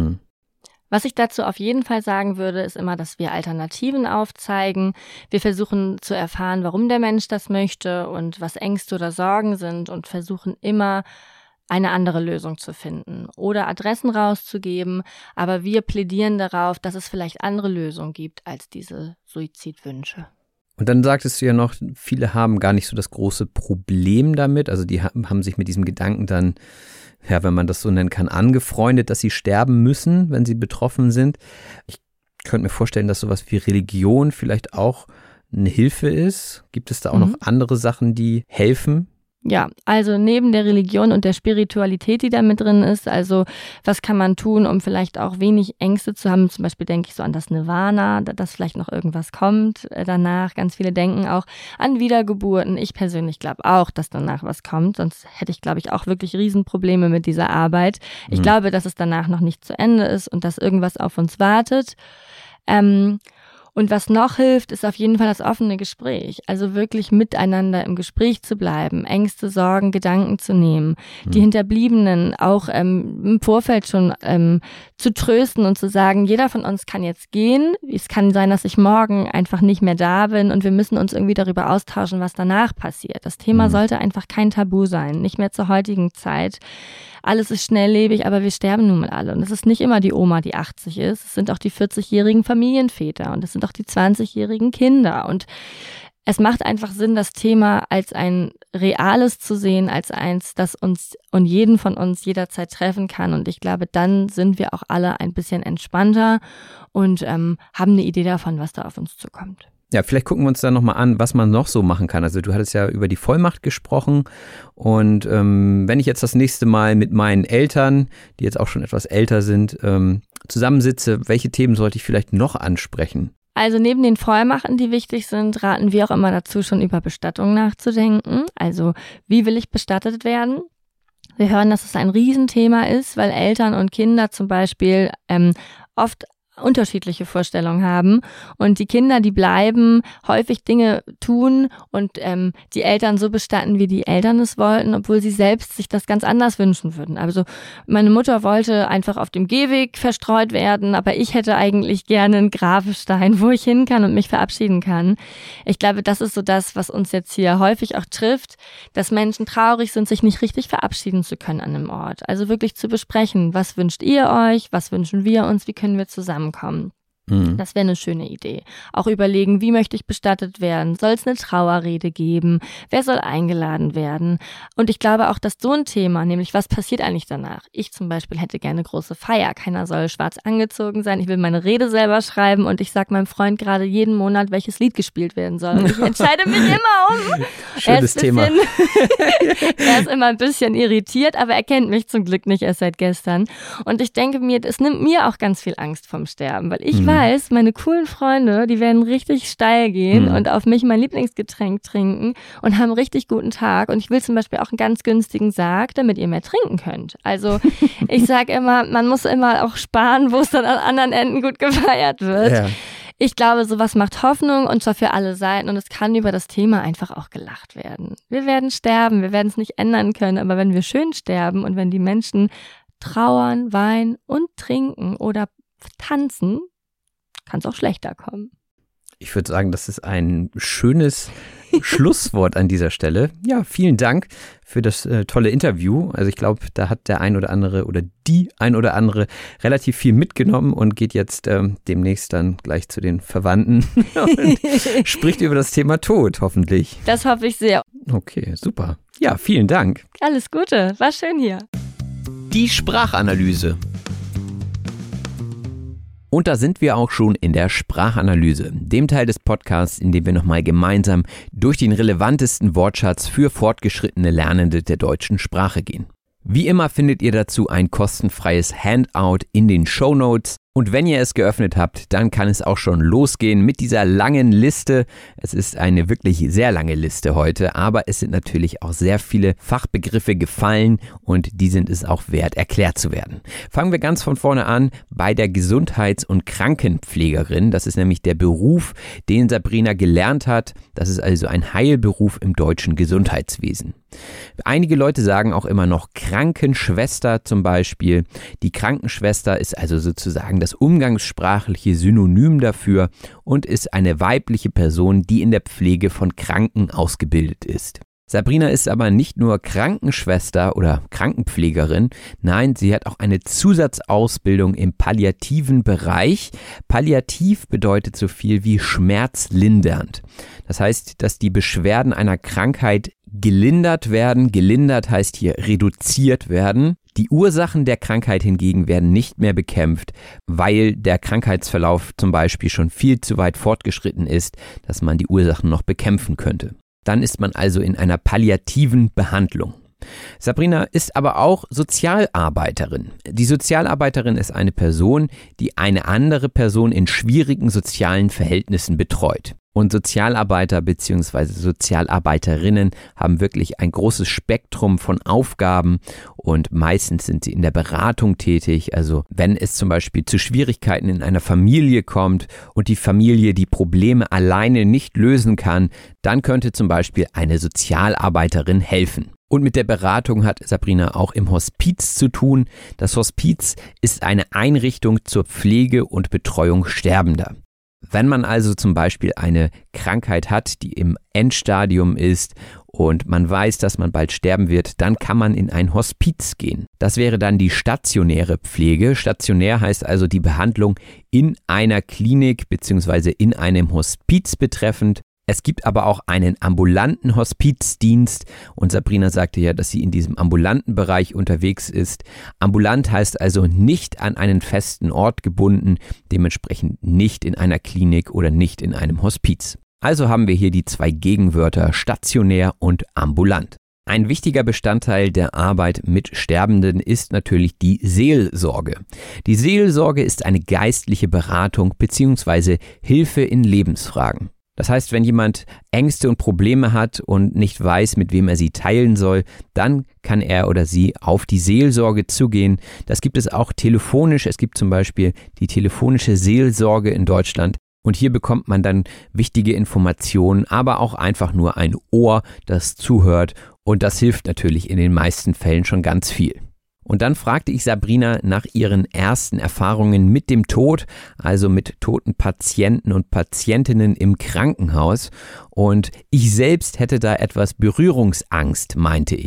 Was ich dazu auf jeden Fall sagen würde, ist immer, dass wir Alternativen aufzeigen. Wir versuchen zu erfahren, warum der Mensch das möchte und was Ängste oder Sorgen sind und versuchen immer, eine andere Lösung zu finden oder Adressen rauszugeben. Aber wir plädieren darauf, dass es vielleicht andere Lösungen gibt als diese Suizidwünsche. Und dann sagtest du ja noch, viele haben gar nicht so das große Problem damit. Also die haben sich mit diesem Gedanken dann, ja, wenn man das so nennen kann, angefreundet, dass sie sterben müssen, wenn sie betroffen sind. Ich könnte mir vorstellen, dass sowas wie Religion vielleicht auch eine Hilfe ist. Gibt es da auch noch andere Sachen, die helfen? Ja, also neben der Religion und der Spiritualität, die da mit drin ist, also was kann man tun, um vielleicht auch wenig Ängste zu haben? Zum Beispiel denke ich so an das Nirvana, dass vielleicht noch irgendwas kommt danach. Ganz viele denken auch an Wiedergeburten. Ich persönlich glaube auch, dass danach was kommt, sonst hätte ich, glaube ich, auch wirklich Riesenprobleme mit dieser Arbeit. Ich glaube, dass es danach noch nicht zu Ende ist und dass irgendwas auf uns wartet. Und was noch hilft, ist auf jeden Fall das offene Gespräch. Also wirklich miteinander im Gespräch zu bleiben, Ängste, Sorgen, Gedanken zu nehmen, die Hinterbliebenen auch im Vorfeld schon zu trösten und zu sagen, jeder von uns kann jetzt gehen. Es kann sein, dass ich morgen einfach nicht mehr da bin und wir müssen uns irgendwie darüber austauschen, was danach passiert. Das Thema sollte einfach kein Tabu sein, nicht mehr zur heutigen Zeit. Alles ist schnelllebig, aber wir sterben nun mal alle. Und es ist nicht immer die Oma, die 80 ist. Es sind auch die 40-jährigen Familienväter und es sind auch die 20-jährigen Kinder. Und es macht einfach Sinn, das Thema als ein reales zu sehen, als eins, das uns und jeden von uns jederzeit treffen kann. Und ich glaube, dann sind wir auch alle ein bisschen entspannter und haben eine Idee davon, was da auf uns zukommt. Ja, vielleicht gucken wir uns da nochmal an, was man noch so machen kann. Also du hattest ja über die Vollmacht gesprochen und wenn ich jetzt das nächste Mal mit meinen Eltern, die jetzt auch schon etwas älter sind, zusammensitze, welche Themen sollte ich vielleicht noch ansprechen? Also neben den Vollmachten, die wichtig sind, raten wir auch immer dazu, schon über Bestattung nachzudenken. Also wie will ich bestattet werden? Wir hören, dass es ein Riesenthema ist, weil Eltern und Kinder zum Beispiel oft unterschiedliche Vorstellungen haben und die Kinder, die bleiben, häufig Dinge tun und die Eltern so bestatten, wie die Eltern es wollten, obwohl sie selbst sich das ganz anders wünschen würden. Also meine Mutter wollte einfach auf dem Gehweg verstreut werden, aber ich hätte eigentlich gerne einen Grabstein, wo ich hin kann und mich verabschieden kann. Ich glaube, das ist so das, was uns jetzt hier häufig auch trifft, dass Menschen traurig sind, sich nicht richtig verabschieden zu können an einem Ort. Also wirklich zu besprechen, was wünscht ihr euch, was wünschen wir uns, wie können wir zusammenkommen. Das wäre eine schöne Idee. Auch überlegen, wie möchte ich bestattet werden? Soll es eine Trauerrede geben? Wer soll eingeladen werden? Und ich glaube auch, dass so ein Thema, nämlich was passiert eigentlich danach? Ich zum Beispiel hätte gerne große Feier. Keiner soll schwarz angezogen sein. Ich will meine Rede selber schreiben und ich sage meinem Freund gerade jeden Monat, welches Lied gespielt werden soll. Und ich entscheide mich immer um. Schönes Thema. Er ist immer ein bisschen irritiert, aber er kennt mich zum Glück nicht erst seit gestern. Und ich denke mir, es nimmt mir auch ganz viel Angst vom Sterben, weil ich weiß, meine coolen Freunde, die werden richtig steil gehen und auf mich mein Lieblingsgetränk trinken und haben einen richtig guten Tag. Und ich will zum Beispiel auch einen ganz günstigen Sarg, damit ihr mehr trinken könnt. Also ich sage immer, man muss immer auch sparen, wo es dann an anderen Enden gut gefeiert wird. Ja. Ich glaube, sowas macht Hoffnung und zwar für alle Seiten und es kann über das Thema einfach auch gelacht werden. Wir werden sterben, wir werden es nicht ändern können, aber wenn wir schön sterben und wenn die Menschen trauern, weinen und trinken oder tanzen, kann es auch schlechter kommen. Ich würde sagen, das ist ein schönes Schlusswort an dieser Stelle. Ja, vielen Dank für das tolle Interview. Also ich glaube, da hat der ein oder andere oder die ein oder andere relativ viel mitgenommen und geht jetzt demnächst dann gleich zu den Verwandten und spricht über das Thema Tod, hoffentlich. Das hoffe ich sehr. Okay, super. Ja, vielen Dank. Alles Gute, war schön hier. Die Sprachanalyse. Und da sind wir auch schon in der Sprachanalyse, dem Teil des Podcasts, in dem wir nochmal gemeinsam durch den relevantesten Wortschatz für fortgeschrittene Lernende der deutschen Sprache gehen. Wie immer findet ihr dazu ein kostenfreies Handout in den Shownotes. Und wenn ihr es geöffnet habt, dann kann es auch schon losgehen mit dieser langen Liste. Es ist eine wirklich sehr lange Liste heute, aber es sind natürlich auch sehr viele Fachbegriffe gefallen und die sind es auch wert, erklärt zu werden. Fangen wir ganz von vorne an bei der Gesundheits- und Krankenpflegerin. Das ist nämlich der Beruf, den Sabrina gelernt hat. Das ist also ein Heilberuf im deutschen Gesundheitswesen. Einige Leute sagen auch immer noch Krankenschwester zum Beispiel. Die Krankenschwester ist also sozusagen das umgangssprachliche Synonym dafür und ist eine weibliche Person, die in der Pflege von Kranken ausgebildet ist. Sabrina ist aber nicht nur Krankenschwester oder Krankenpflegerin, nein, sie hat auch eine Zusatzausbildung im palliativen Bereich. Palliativ bedeutet so viel wie schmerzlindernd. Das heißt, dass die Beschwerden einer Krankheit gelindert werden. Gelindert heißt hier reduziert werden. Die Ursachen der Krankheit hingegen werden nicht mehr bekämpft, weil der Krankheitsverlauf zum Beispiel schon viel zu weit fortgeschritten ist, dass man die Ursachen noch bekämpfen könnte. Dann ist man also in einer palliativen Behandlung. Sabrina ist aber auch Sozialarbeiterin. Die Sozialarbeiterin ist eine Person, die eine andere Person in schwierigen sozialen Verhältnissen betreut. Und Sozialarbeiter bzw. Sozialarbeiterinnen haben wirklich ein großes Spektrum von Aufgaben und meistens sind sie in der Beratung tätig. Also wenn es zum Beispiel zu Schwierigkeiten in einer Familie kommt und die Familie die Probleme alleine nicht lösen kann, dann könnte zum Beispiel eine Sozialarbeiterin helfen. Und mit der Beratung hat Sabrina auch im Hospiz zu tun. Das Hospiz ist eine Einrichtung zur Pflege und Betreuung Sterbender. Wenn man also zum Beispiel eine Krankheit hat, die im Endstadium ist und man weiß, dass man bald sterben wird, dann kann man in ein Hospiz gehen. Das wäre dann die stationäre Pflege. Stationär heißt also die Behandlung in einer Klinik bzw. in einem Hospiz betreffend. Es gibt aber auch einen ambulanten Hospizdienst und Sabrina sagte ja, dass sie in diesem ambulanten Bereich unterwegs ist. Ambulant heißt also nicht an einen festen Ort gebunden, dementsprechend nicht in einer Klinik oder nicht in einem Hospiz. Also haben wir hier die zwei Gegenwörter stationär und ambulant. Ein wichtiger Bestandteil der Arbeit mit Sterbenden ist natürlich die Seelsorge. Die Seelsorge ist eine geistliche Beratung bzw. Hilfe in Lebensfragen. Das heißt, wenn jemand Ängste und Probleme hat und nicht weiß, mit wem er sie teilen soll, dann kann er oder sie auf die Seelsorge zugehen. Das gibt es auch telefonisch. Es gibt zum Beispiel die telefonische Seelsorge in Deutschland. Und hier bekommt man dann wichtige Informationen, aber auch einfach nur ein Ohr, das zuhört. Und das hilft natürlich in den meisten Fällen schon ganz viel. Und dann fragte ich Sabrina nach ihren ersten Erfahrungen mit dem Tod, also mit toten Patienten und Patientinnen im Krankenhaus. Und ich selbst hätte da etwas Berührungsangst, meinte ich.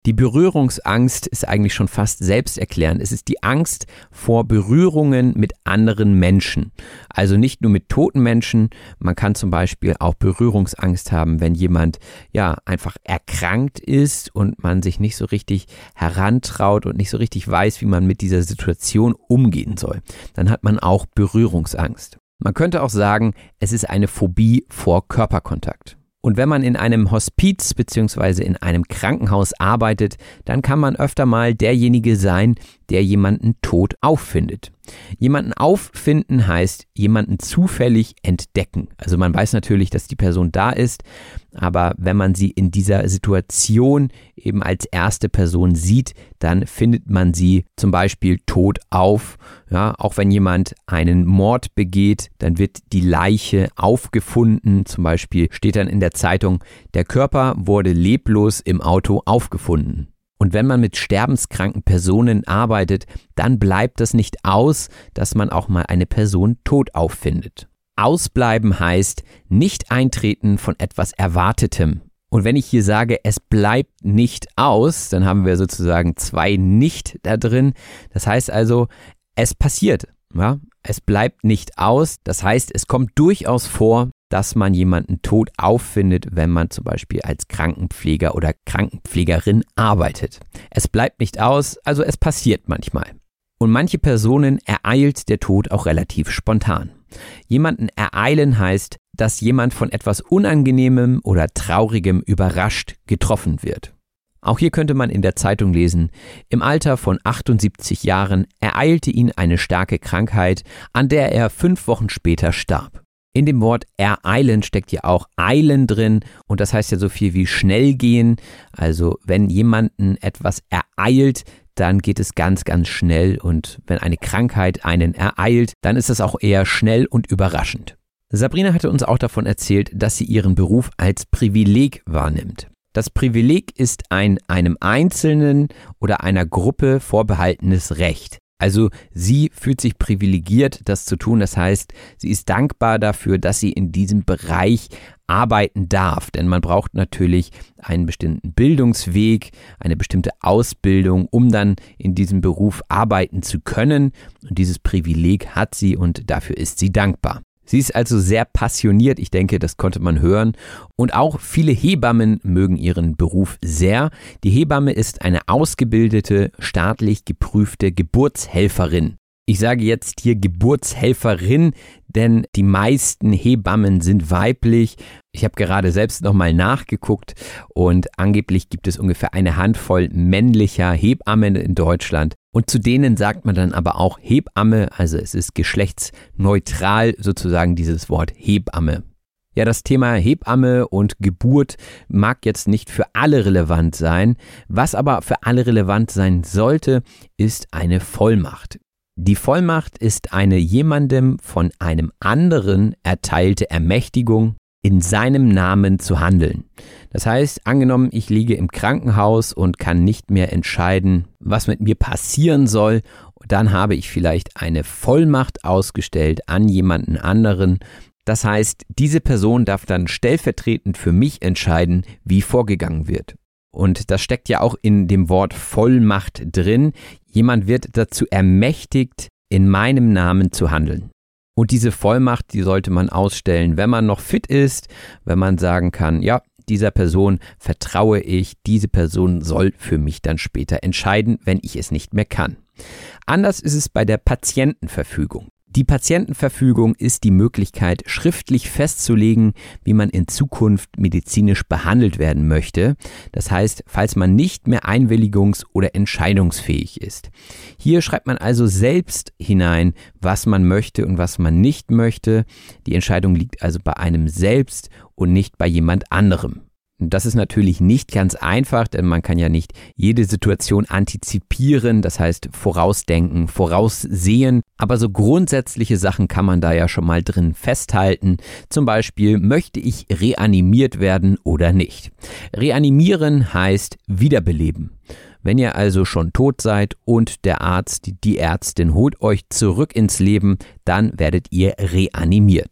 Die Berührungsangst ist eigentlich schon fast selbsterklärend. Es ist die Angst vor Berührungen mit anderen Menschen. Also nicht nur mit toten Menschen. Man kann zum Beispiel auch Berührungsangst haben, wenn jemand einfach erkrankt ist und man sich nicht so richtig herantraut und nicht so richtig weiß, wie man mit dieser Situation umgehen soll. Dann hat man auch Berührungsangst. Man könnte auch sagen, es ist eine Phobie vor Körperkontakt. Und wenn man in einem Hospiz bzw. in einem Krankenhaus arbeitet, dann kann man öfter mal derjenige sein, der jemanden tot auffindet. Jemanden auffinden heißt jemanden zufällig entdecken. Also man weiß natürlich, dass die Person da ist, aber wenn man sie in dieser Situation eben als erste Person sieht, dann findet man sie zum Beispiel tot auf. Ja, auch wenn jemand einen Mord begeht, dann wird die Leiche aufgefunden. Zum Beispiel steht dann in der Zeitung, der Körper wurde leblos im Auto aufgefunden. Und wenn man mit sterbenskranken Personen arbeitet, dann bleibt das nicht aus, dass man auch mal eine Person tot auffindet. Ausbleiben heißt nicht eintreten von etwas Erwartetem. Und wenn ich hier sage, es bleibt nicht aus, dann haben wir sozusagen 2 Nicht da drin. Das heißt also, es passiert. Ja? Es bleibt nicht aus. Das heißt, es kommt durchaus vor, dass man jemanden tot auffindet, wenn man zum Beispiel als Krankenpfleger oder Krankenpflegerin arbeitet. Es bleibt nicht aus, also es passiert manchmal. Und manche Personen ereilt der Tod auch relativ spontan. Jemanden ereilen heißt, dass jemand von etwas Unangenehmem oder Traurigem überrascht getroffen wird. Auch hier könnte man in der Zeitung lesen, im Alter von 78 Jahren ereilte ihn eine starke Krankheit, an der er 5 Wochen später starb. In dem Wort ereilen steckt ja auch eilen drin und das heißt ja so viel wie schnell gehen. Also wenn jemanden etwas ereilt, dann geht es ganz, ganz schnell und wenn eine Krankheit einen ereilt, dann ist das auch eher schnell und überraschend. Sabrina hatte uns auch davon erzählt, dass sie ihren Beruf als Privileg wahrnimmt. Das Privileg ist ein einem Einzelnen oder einer Gruppe vorbehaltenes Recht. Also sie fühlt sich privilegiert, das zu tun. Das heißt, sie ist dankbar dafür, dass sie in diesem Bereich arbeiten darf. Denn man braucht natürlich einen bestimmten Bildungsweg, eine bestimmte Ausbildung, um dann in diesem Beruf arbeiten zu können. Und dieses Privileg hat sie und dafür ist sie dankbar. Sie ist also sehr passioniert, ich denke, das konnte man hören. Und auch viele Hebammen mögen ihren Beruf sehr. Die Hebamme ist eine ausgebildete, staatlich geprüfte Geburtshelferin. Ich sage jetzt hier Geburtshelferin, denn die meisten Hebammen sind weiblich. Ich habe gerade selbst nochmal nachgeguckt und angeblich gibt es ungefähr eine Handvoll männlicher Hebammen in Deutschland. Und zu denen sagt man dann aber auch Hebamme, also es ist geschlechtsneutral sozusagen dieses Wort Hebamme. Ja, das Thema Hebamme und Geburt mag jetzt nicht für alle relevant sein. Was aber für alle relevant sein sollte, ist eine Vollmacht. Die Vollmacht ist eine jemandem von einem anderen erteilte Ermächtigung, in seinem Namen zu handeln. Das heißt, angenommen, ich liege im Krankenhaus und kann nicht mehr entscheiden, was mit mir passieren soll, dann habe ich vielleicht eine Vollmacht ausgestellt an jemanden anderen. Das heißt, diese Person darf dann stellvertretend für mich entscheiden, wie vorgegangen wird. Und das steckt ja auch in dem Wort Vollmacht drin. Jemand wird dazu ermächtigt, in meinem Namen zu handeln. Und diese Vollmacht, die sollte man ausstellen, wenn man noch fit ist, wenn man sagen kann, ja, dieser Person vertraue ich, diese Person soll für mich dann später entscheiden, wenn ich es nicht mehr kann. Anders ist es bei der Patientenverfügung. Die Patientenverfügung ist die Möglichkeit, schriftlich festzulegen, wie man in Zukunft medizinisch behandelt werden möchte. Das heißt, falls man nicht mehr einwilligungs- oder entscheidungsfähig ist. Hier schreibt man also selbst hinein, was man möchte und was man nicht möchte. Die Entscheidung liegt also bei einem selbst und nicht bei jemand anderem. Das ist natürlich nicht ganz einfach, denn man kann ja nicht jede Situation antizipieren, das heißt vorausdenken, voraussehen, aber so grundsätzliche Sachen kann man da ja schon mal drin festhalten. Zum Beispiel, möchte ich reanimiert werden oder nicht? Reanimieren heißt wiederbeleben. Wenn ihr also schon tot seid und der Arzt, die Ärztin holt euch zurück ins Leben, dann werdet ihr reanimiert.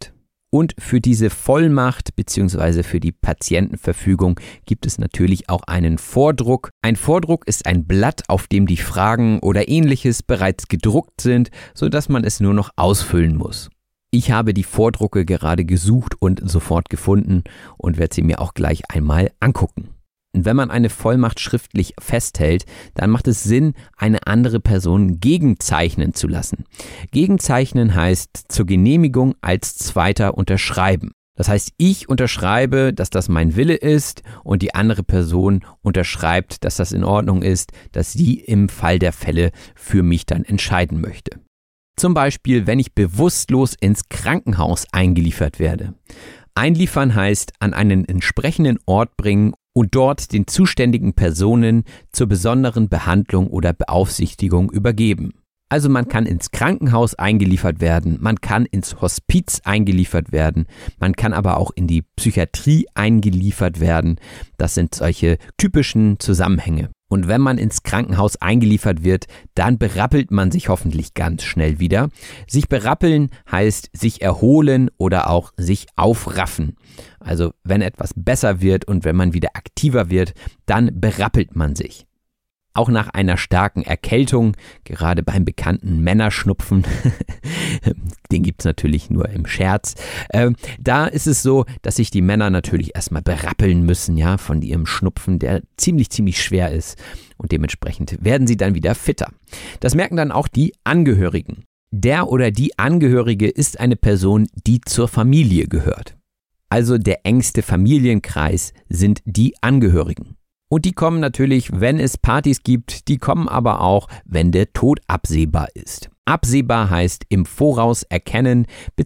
Und für diese Vollmacht bzw. für die Patientenverfügung gibt es natürlich auch einen Vordruck. Ein Vordruck ist ein Blatt, auf dem die Fragen oder Ähnliches bereits gedruckt sind, sodass man es nur noch ausfüllen muss. Ich habe die Vordrucke gerade gesucht und sofort gefunden und werde sie mir auch gleich einmal angucken. Und wenn man eine Vollmacht schriftlich festhält, dann macht es Sinn, eine andere Person gegenzeichnen zu lassen. Gegenzeichnen heißt zur Genehmigung als Zweiter unterschreiben. Das heißt, ich unterschreibe, dass das mein Wille ist und die andere Person unterschreibt, dass das in Ordnung ist, dass sie im Fall der Fälle für mich dann entscheiden möchte. Zum Beispiel, wenn ich bewusstlos ins Krankenhaus eingeliefert werde. Einliefern heißt an einen entsprechenden Ort bringen und dort den zuständigen Personen zur besonderen Behandlung oder Beaufsichtigung übergeben. Also man kann ins Krankenhaus eingeliefert werden, man kann ins Hospiz eingeliefert werden, man kann aber auch in die Psychiatrie eingeliefert werden. Das sind solche typischen Zusammenhänge. Und wenn man ins Krankenhaus eingeliefert wird, dann berappelt man sich hoffentlich ganz schnell wieder. Sich berappeln heißt sich erholen oder auch sich aufraffen. Also wenn etwas besser wird und wenn man wieder aktiver wird, dann berappelt man sich. Auch nach einer starken Erkältung, gerade beim bekannten Männerschnupfen, den gibt's natürlich nur im Scherz, da ist es so, dass sich die Männer natürlich erstmal berappeln müssen, ja, von ihrem Schnupfen, der ziemlich schwer ist und dementsprechend werden sie dann wieder fitter. Das merken dann auch die Angehörigen. Der oder die Angehörige ist eine Person, die zur Familie gehört. Also der engste Familienkreis sind die Angehörigen. Und die kommen natürlich, wenn es Partys gibt, die kommen aber auch, wenn der Tod absehbar ist. Absehbar heißt im Voraus erkennen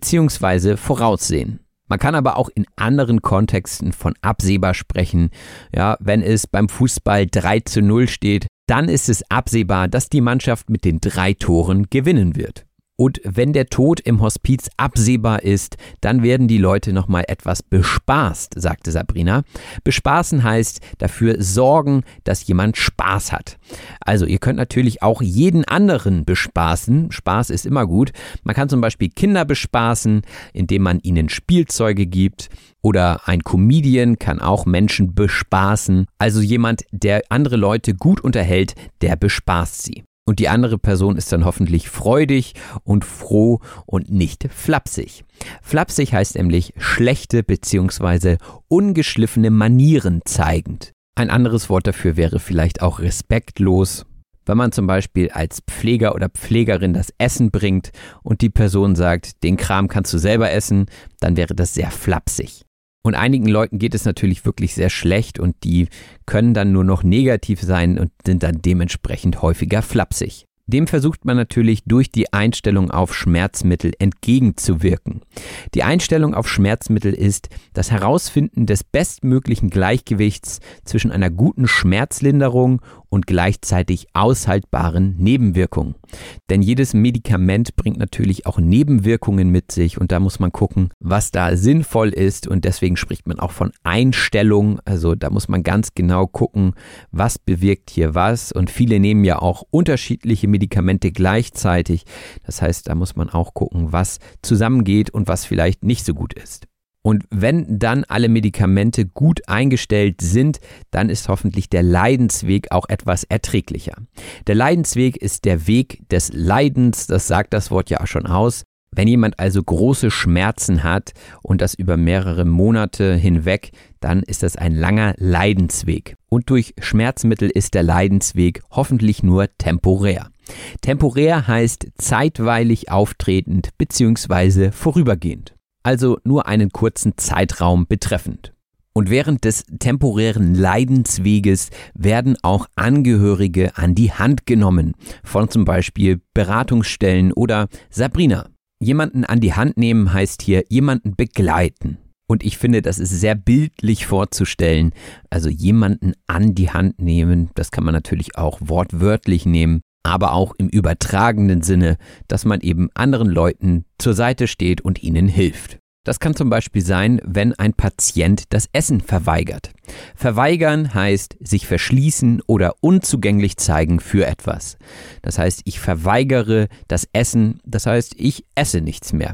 bzw. voraussehen. Man kann aber auch in anderen Kontexten von absehbar sprechen. Ja, wenn es beim Fußball 3:0 steht, dann ist es absehbar, dass die Mannschaft mit den 3 Toren gewinnen wird. Und wenn der Tod im Hospiz absehbar ist, dann werden die Leute nochmal etwas bespaßt, sagte Sabrina. Bespaßen heißt dafür sorgen, dass jemand Spaß hat. Also ihr könnt natürlich auch jeden anderen bespaßen. Spaß ist immer gut. Man kann zum Beispiel Kinder bespaßen, indem man ihnen Spielzeuge gibt. Oder ein Comedian kann auch Menschen bespaßen. Also jemand, der andere Leute gut unterhält, der bespaßt sie. Und die andere Person ist dann hoffentlich freudig und froh und nicht flapsig. Flapsig heißt nämlich schlechte bzw. ungeschliffene Manieren zeigend. Ein anderes Wort dafür wäre vielleicht auch respektlos. Wenn man zum Beispiel als Pfleger oder Pflegerin das Essen bringt und die Person sagt, den Kram kannst du selber essen, dann wäre das sehr flapsig. Und einigen Leuten geht es natürlich wirklich sehr schlecht und die können dann nur noch negativ sein und sind dann dementsprechend häufiger flapsig. Dem versucht man natürlich durch die Einstellung auf Schmerzmittel entgegenzuwirken. Die Einstellung auf Schmerzmittel ist das Herausfinden des bestmöglichen Gleichgewichts zwischen einer guten Schmerzlinderung und gleichzeitig aushaltbaren Nebenwirkungen. Denn jedes Medikament bringt natürlich auch Nebenwirkungen mit sich und da muss man gucken, was da sinnvoll ist und deswegen spricht man auch von Einstellung. Also da muss man ganz genau gucken, was bewirkt hier was und viele nehmen ja auch unterschiedliche Medikamente gleichzeitig. Das heißt, da muss man auch gucken, was zusammengeht und was vielleicht nicht so gut ist. Und wenn dann alle Medikamente gut eingestellt sind, dann ist hoffentlich der Leidensweg auch etwas erträglicher. Der Leidensweg ist der Weg des Leidens, das sagt das Wort ja auch schon aus. Wenn jemand also große Schmerzen hat und das über mehrere Monate hinweg, dann ist das ein langer Leidensweg. Und durch Schmerzmittel ist der Leidensweg hoffentlich nur temporär. Temporär heißt zeitweilig auftretend bzw. vorübergehend. Also nur einen kurzen Zeitraum betreffend. Und während des temporären Leidensweges werden auch Angehörige an die Hand genommen, von zum Beispiel Beratungsstellen oder Sabrina. Jemanden an die Hand nehmen heißt hier jemanden begleiten. Und ich finde, das ist sehr bildlich vorzustellen. Also jemanden an die Hand nehmen, das kann man natürlich auch wortwörtlich nehmen. Aber auch im übertragenen Sinne, dass man eben anderen Leuten zur Seite steht und ihnen hilft. Das kann zum Beispiel sein, wenn ein Patient das Essen verweigert. Verweigern heißt sich verschließen oder unzugänglich zeigen für etwas. Das heißt, ich verweigere das Essen, das heißt, ich esse nichts mehr.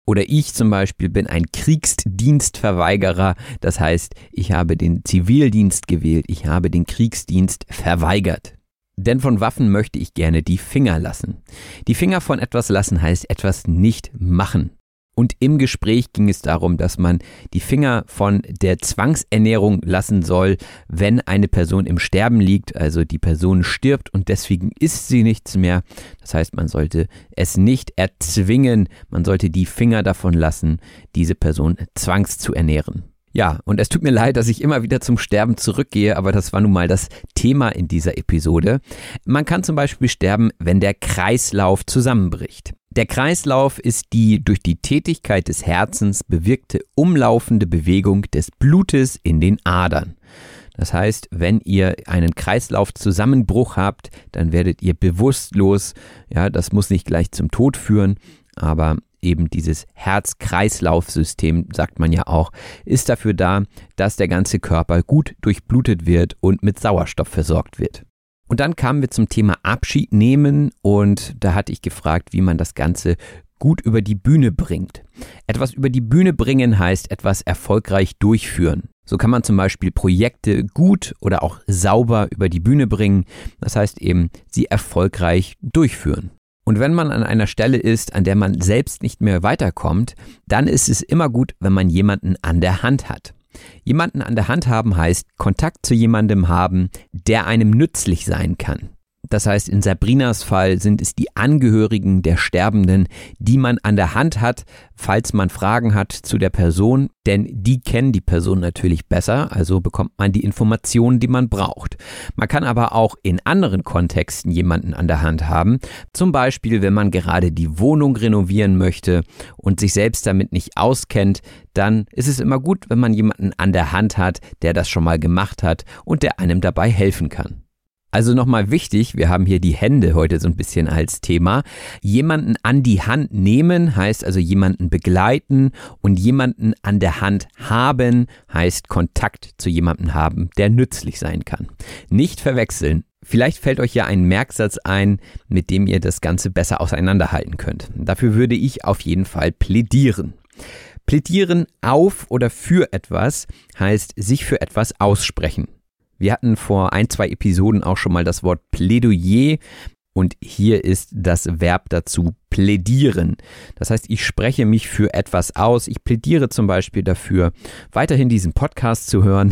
Oder ich zum Beispiel bin ein Kriegsdienstverweigerer, das heißt, ich habe den Zivildienst gewählt, ich habe den Kriegsdienst verweigert. Denn von Waffen möchte ich gerne die Finger lassen. Die Finger von etwas lassen heißt etwas nicht machen. Und im Gespräch ging es darum, dass man die Finger von der Zwangsernährung lassen soll, wenn eine Person im Sterben liegt, also die Person stirbt und deswegen isst sie nichts mehr. Das heißt, man sollte es nicht erzwingen, man sollte die Finger davon lassen, diese Person zwangs zu ernähren. Ja, und es tut mir leid, dass ich immer wieder zum Sterben zurückgehe, aber das war nun mal das Thema in dieser Episode. Man kann zum Beispiel sterben, wenn der Kreislauf zusammenbricht. Der Kreislauf ist die durch die Tätigkeit des Herzens bewirkte umlaufende Bewegung des Blutes in den Adern. Das heißt, wenn ihr einen Kreislaufzusammenbruch habt, dann werdet ihr bewusstlos. Ja, das muss nicht gleich zum Tod führen, aber eben dieses Herz-Kreislauf-System, sagt man ja auch, ist dafür da, dass der ganze Körper gut durchblutet wird und mit Sauerstoff versorgt wird. Und dann kamen wir zum Thema Abschied nehmen und da hatte ich gefragt, wie man das Ganze gut über die Bühne bringt. Etwas über die Bühne bringen heißt etwas erfolgreich durchführen. So kann man zum Beispiel Projekte gut oder auch sauber über die Bühne bringen, das heißt eben sie erfolgreich durchführen. Und wenn man an einer Stelle ist, an der man selbst nicht mehr weiterkommt, dann ist es immer gut, wenn man jemanden an der Hand hat. Jemanden an der Hand haben heißt Kontakt zu jemandem haben, der einem nützlich sein kann. Das heißt, in Sabrinas Fall sind es die Angehörigen der Sterbenden, die man an der Hand hat, falls man Fragen hat zu der Person, denn die kennen die Person natürlich besser, also bekommt man die Informationen, die man braucht. Man kann aber auch in anderen Kontexten jemanden an der Hand haben, zum Beispiel, wenn man gerade die Wohnung renovieren möchte und sich selbst damit nicht auskennt, dann ist es immer gut, wenn man jemanden an der Hand hat, der das schon mal gemacht hat und der einem dabei helfen kann. Also nochmal wichtig, wir haben hier die Hände heute so ein bisschen als Thema. Jemanden an die Hand nehmen heißt also jemanden begleiten und jemanden an der Hand haben heißt Kontakt zu jemandem haben, der nützlich sein kann. Nicht verwechseln. Vielleicht fällt euch ja ein Merksatz ein, mit dem ihr das Ganze besser auseinanderhalten könnt. Dafür würde ich auf jeden Fall plädieren. Plädieren auf oder für etwas heißt sich für etwas aussprechen. Wir hatten vor 1-2 Episoden auch schon mal das Wort Plädoyer und hier ist das Verb dazu plädieren. Das heißt, ich spreche mich für etwas aus. Ich plädiere zum Beispiel dafür, weiterhin diesen Podcast zu hören.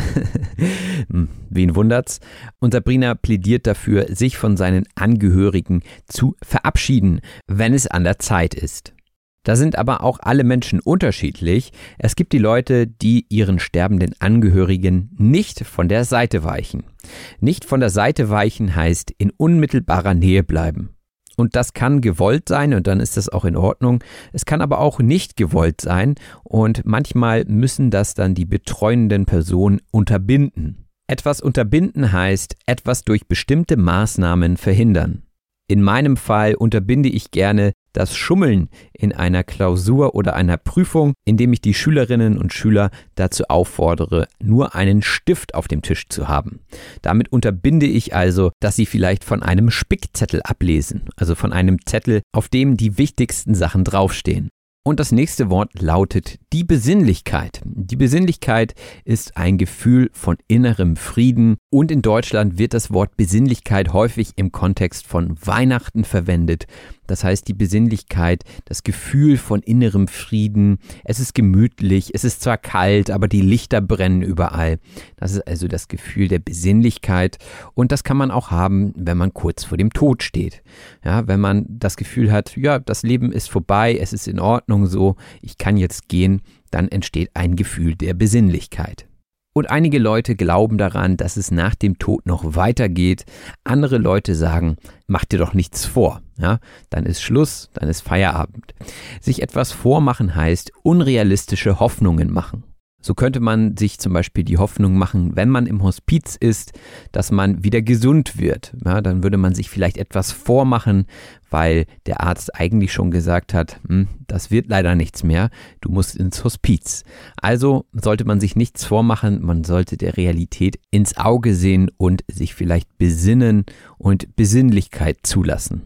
Wen wundert's? Und Sabrina plädiert dafür, sich von seinen Angehörigen zu verabschieden, wenn es an der Zeit ist. Da sind aber auch alle Menschen unterschiedlich. Es gibt die Leute, die ihren sterbenden Angehörigen nicht von der Seite weichen. Nicht von der Seite weichen heißt in unmittelbarer Nähe bleiben. Und das kann gewollt sein und dann ist das auch in Ordnung. Es kann aber auch nicht gewollt sein und manchmal müssen das dann die betreuenden Personen unterbinden. Etwas unterbinden heißt etwas durch bestimmte Maßnahmen verhindern. In meinem Fall unterbinde ich gerne das Schummeln in einer Klausur oder einer Prüfung, indem ich die Schülerinnen und Schüler dazu auffordere, nur einen Stift auf dem Tisch zu haben. Damit unterbinde ich also, dass sie vielleicht von einem Spickzettel ablesen, also von einem Zettel, auf dem die wichtigsten Sachen draufstehen. Und das nächste Wort lautet die Besinnlichkeit. Die Besinnlichkeit ist ein Gefühl von innerem Frieden und in Deutschland wird das Wort Besinnlichkeit häufig im Kontext von Weihnachten verwendet. Das heißt, die Besinnlichkeit, das Gefühl von innerem Frieden, es ist gemütlich, es ist zwar kalt, aber die Lichter brennen überall. Das ist also das Gefühl der Besinnlichkeit und das kann man auch haben, wenn man kurz vor dem Tod steht. Ja, wenn man das Gefühl hat, ja, das Leben ist vorbei, es ist in Ordnung so, ich kann jetzt gehen, dann entsteht ein Gefühl der Besinnlichkeit. Und einige Leute glauben daran, dass es nach dem Tod noch weitergeht. Andere Leute sagen, mach dir doch nichts vor. Ja, dann ist Schluss, dann ist Feierabend. Sich etwas vormachen heißt unrealistische Hoffnungen machen. So könnte man sich zum Beispiel die Hoffnung machen, wenn man im Hospiz ist, dass man wieder gesund wird. Ja, dann würde man sich vielleicht etwas vormachen, weil der Arzt eigentlich schon gesagt hat, das wird leider nichts mehr, du musst ins Hospiz. Also sollte man sich nichts vormachen, man sollte der Realität ins Auge sehen und sich vielleicht besinnen und Besinnlichkeit zulassen.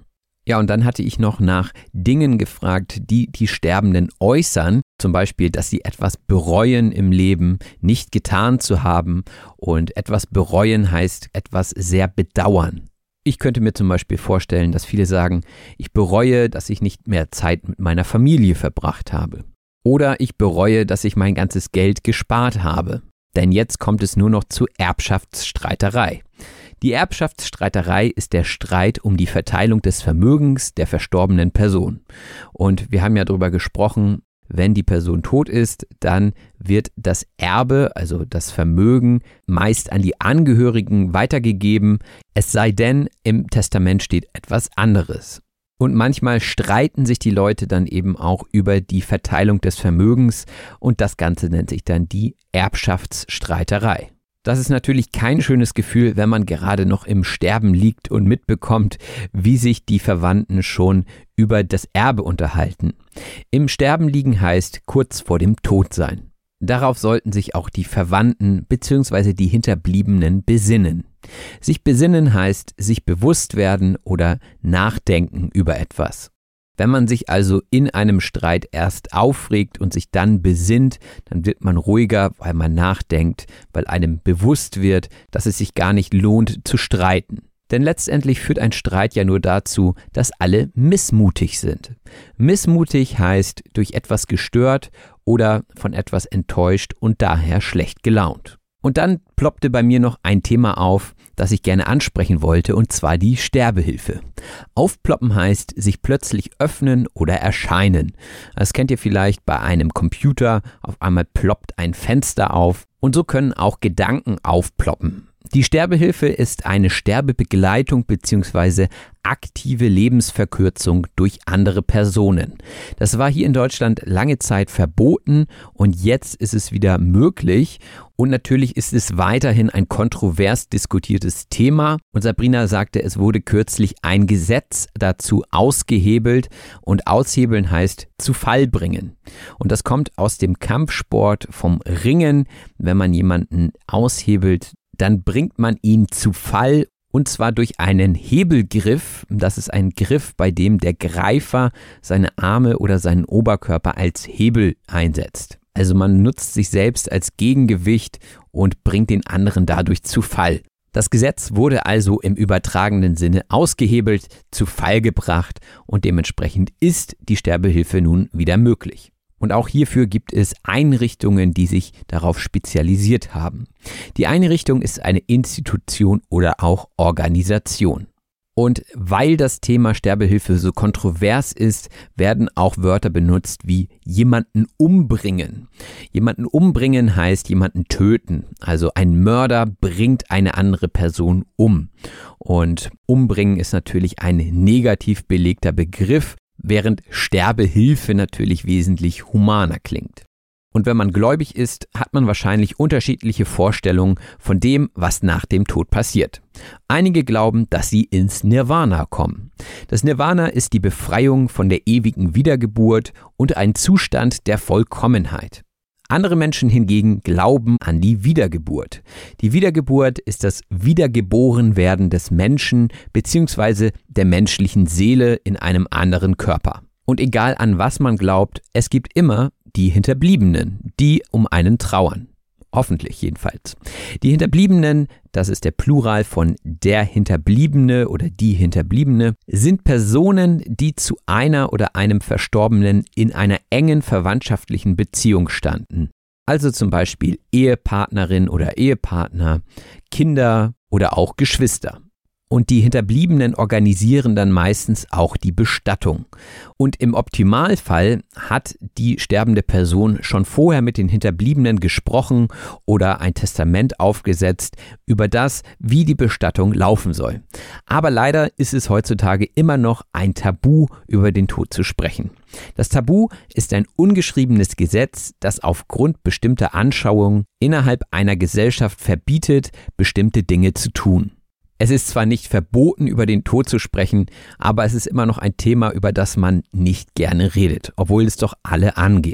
Ja, und dann hatte ich noch nach Dingen gefragt, die die Sterbenden äußern. Zum Beispiel, dass sie etwas bereuen im Leben, nicht getan zu haben. Und etwas bereuen heißt etwas sehr bedauern. Ich könnte mir zum Beispiel vorstellen, dass viele sagen, ich bereue, dass ich nicht mehr Zeit mit meiner Familie verbracht habe. Oder ich bereue, dass ich mein ganzes Geld gespart habe. Denn jetzt kommt es nur noch zu Erbschaftsstreiterei. Die Erbschaftsstreiterei ist der Streit um die Verteilung des Vermögens der verstorbenen Person. Und wir haben ja darüber gesprochen, wenn die Person tot ist, dann wird das Erbe, also das Vermögen, meist an die Angehörigen weitergegeben, es sei denn, im Testament steht etwas anderes. Und manchmal streiten sich die Leute dann eben auch über die Verteilung des Vermögens und das Ganze nennt sich dann die Erbschaftsstreiterei. Das ist natürlich kein schönes Gefühl, wenn man gerade noch im Sterben liegt und mitbekommt, wie sich die Verwandten schon über das Erbe unterhalten. Im Sterben liegen heißt kurz vor dem Tod sein. Darauf sollten sich auch die Verwandten bzw. die Hinterbliebenen besinnen. Sich besinnen heißt sich bewusst werden oder nachdenken über etwas. Wenn man sich also in einem Streit erst aufregt und sich dann besinnt, dann wird man ruhiger, weil man nachdenkt, weil einem bewusst wird, dass es sich gar nicht lohnt zu streiten. Denn letztendlich führt ein Streit ja nur dazu, dass alle missmutig sind. Missmutig heißt durch etwas gestört oder von etwas enttäuscht und daher schlecht gelaunt. Und dann ploppte bei mir noch ein Thema auf, das ich gerne ansprechen wollte, und zwar die Sterbehilfe. Aufploppen heißt sich plötzlich öffnen oder erscheinen. Das kennt ihr vielleicht bei einem Computer, auf einmal ploppt ein Fenster auf und so können auch Gedanken aufploppen. Die Sterbehilfe ist eine Sterbebegleitung bzw. aktive Lebensverkürzung durch andere Personen. Das war hier in Deutschland lange Zeit verboten und jetzt ist es wieder möglich. Und natürlich ist es weiterhin ein kontrovers diskutiertes Thema. Und Sabrina sagte, es wurde kürzlich ein Gesetz dazu ausgehebelt und aushebeln heißt zu Fall bringen. Und das kommt aus dem Kampfsport vom Ringen. Wenn man jemanden aushebelt, dann bringt man ihn zu Fall und zwar durch einen Hebelgriff. Das ist ein Griff, bei dem der Greifer seine Arme oder seinen Oberkörper als Hebel einsetzt. Also man nutzt sich selbst als Gegengewicht und bringt den anderen dadurch zu Fall. Das Gesetz wurde also im übertragenen Sinne ausgehebelt, zu Fall gebracht und dementsprechend ist die Sterbehilfe nun wieder möglich. Und auch hierfür gibt es Einrichtungen, die sich darauf spezialisiert haben. Die Einrichtung ist eine Institution oder auch Organisation. Und weil das Thema Sterbehilfe so kontrovers ist, werden auch Wörter benutzt wie jemanden umbringen. Jemanden umbringen heißt jemanden töten. Also ein Mörder bringt eine andere Person um. Und umbringen ist natürlich ein negativ belegter Begriff, während Sterbehilfe natürlich wesentlich humaner klingt. Und wenn man gläubig ist, hat man wahrscheinlich unterschiedliche Vorstellungen von dem, was nach dem Tod passiert. Einige glauben, dass sie ins Nirvana kommen. Das Nirvana ist die Befreiung von der ewigen Wiedergeburt und ein Zustand der Vollkommenheit. Andere Menschen hingegen glauben an die Wiedergeburt. Die Wiedergeburt ist das Wiedergeborenwerden des Menschen bzw. der menschlichen Seele in einem anderen Körper. Und egal an was man glaubt, es gibt immer die Hinterbliebenen, die um einen trauern. Hoffentlich jedenfalls. Die Hinterbliebenen, das ist der Plural von der Hinterbliebene oder die Hinterbliebene, sind Personen, die zu einer oder einem Verstorbenen in einer engen verwandtschaftlichen Beziehung standen. Also zum Beispiel Ehepartnerin oder Ehepartner, Kinder oder auch Geschwister. Und die Hinterbliebenen organisieren dann meistens auch die Bestattung. Und im Optimalfall hat die sterbende Person schon vorher mit den Hinterbliebenen gesprochen oder ein Testament aufgesetzt über das, wie die Bestattung laufen soll. Aber leider ist es heutzutage immer noch ein Tabu, über den Tod zu sprechen. Das Tabu ist ein ungeschriebenes Gesetz, das aufgrund bestimmter Anschauungen innerhalb einer Gesellschaft verbietet, bestimmte Dinge zu tun. Es ist zwar nicht verboten, über den Tod zu sprechen, aber es ist immer noch ein Thema, über das man nicht gerne redet, obwohl es doch alle angeht.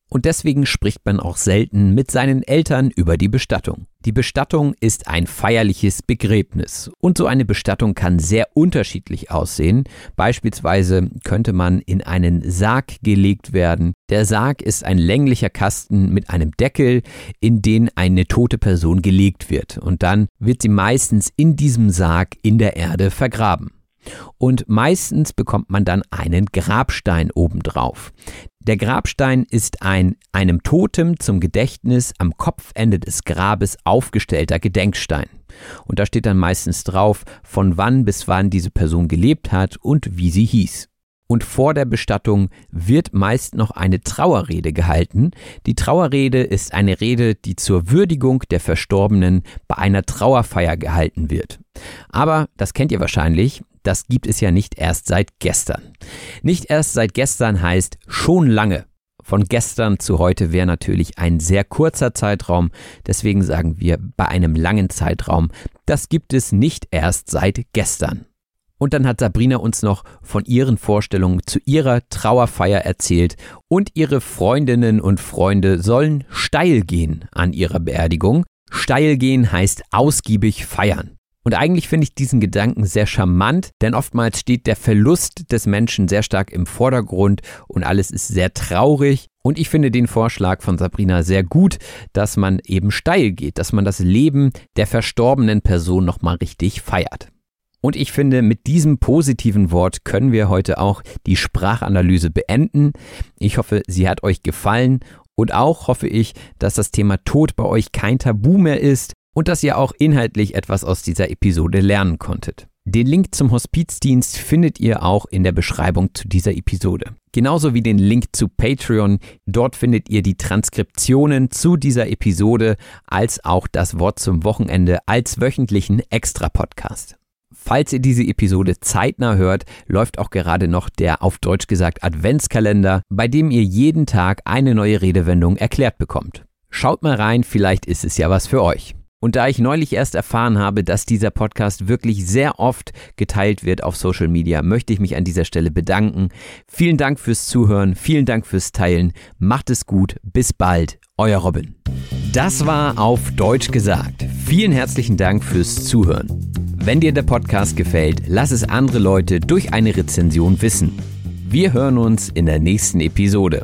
Und deswegen spricht man auch selten mit seinen Eltern über die Bestattung. Die Bestattung ist ein feierliches Begräbnis und so eine Bestattung kann sehr unterschiedlich aussehen. Beispielsweise könnte man in einen Sarg gelegt werden. Der Sarg ist ein länglicher Kasten mit einem Deckel, in den eine tote Person gelegt wird und dann wird sie meistens in diesem Sarg in der Erde vergraben. Und meistens bekommt man dann einen Grabstein obendrauf. Der Grabstein ist ein einem Totem zum Gedächtnis am Kopfende des Grabes aufgestellter Gedenkstein. Und da steht dann meistens drauf, von wann bis wann diese Person gelebt hat und wie sie hieß. Und vor der Bestattung wird meist noch eine Trauerrede gehalten. Die Trauerrede ist eine Rede, die zur Würdigung der Verstorbenen bei einer Trauerfeier gehalten wird. Aber, das kennt ihr wahrscheinlich, das gibt es ja nicht erst seit gestern. Nicht erst seit gestern heißt schon lange. Von gestern zu heute wäre natürlich ein sehr kurzer Zeitraum. Deswegen sagen wir bei einem langen Zeitraum, das gibt es nicht erst seit gestern. Und dann hat Sabrina uns noch von ihren Vorstellungen zu ihrer Trauerfeier erzählt und ihre Freundinnen und Freunde sollen steil gehen an ihrer Beerdigung. Steil gehen heißt ausgiebig feiern. Und eigentlich finde ich diesen Gedanken sehr charmant, denn oftmals steht der Verlust des Menschen sehr stark im Vordergrund und alles ist sehr traurig. Und ich finde den Vorschlag von Sabrina sehr gut, dass man eben steil geht, dass man das Leben der verstorbenen Person nochmal richtig feiert. Und ich finde, mit diesem positiven Wort können wir heute auch die Sprachanalyse beenden. Ich hoffe, sie hat euch gefallen und auch hoffe ich, dass das Thema Tod bei euch kein Tabu mehr ist und dass ihr auch inhaltlich etwas aus dieser Episode lernen konntet. Den Link zum Hospizdienst findet ihr auch in der Beschreibung zu dieser Episode. Genauso wie den Link zu Patreon. Dort findet ihr die Transkriptionen zu dieser Episode als auch das Wort zum Wochenende als wöchentlichen Extra-Podcast. Falls ihr diese Episode zeitnah hört, läuft auch gerade noch der auf Deutsch gesagt Adventskalender, bei dem ihr jeden Tag eine neue Redewendung erklärt bekommt. Schaut mal rein, vielleicht ist es ja was für euch. Und da ich neulich erst erfahren habe, dass dieser Podcast wirklich sehr oft geteilt wird auf Social Media, möchte ich mich an dieser Stelle bedanken. Vielen Dank fürs Zuhören, vielen Dank fürs Teilen. Macht es gut, bis bald, euer Robin. Das war auf Deutsch gesagt. Vielen herzlichen Dank fürs Zuhören. Wenn dir der Podcast gefällt, lass es andere Leute durch eine Rezension wissen. Wir hören uns in der nächsten Episode.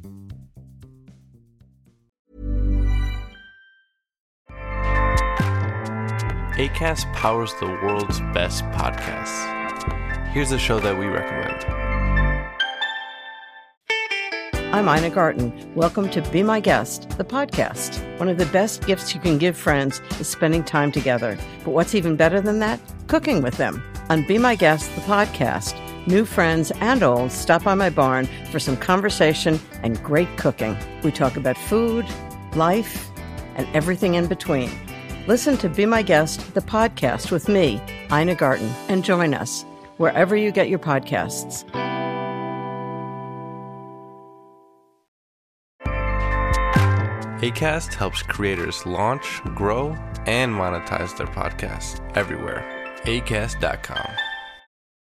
Acast powers the world's best podcasts. Here's a show that we recommend. I'm Ina Garten. Welcome to Be My Guest, the podcast. One of the best gifts you can give friends is spending time together. But what's even better than that? Cooking with them. On Be My Guest, the podcast, new friends and old stop by my barn for some conversation and great cooking. We talk about food, life, and everything in between. Listen to Be My Guest, the podcast with me, Ina Garten, and join us wherever you get your podcasts. Acast helps creators launch, grow, and monetize their podcasts everywhere. Acast.com.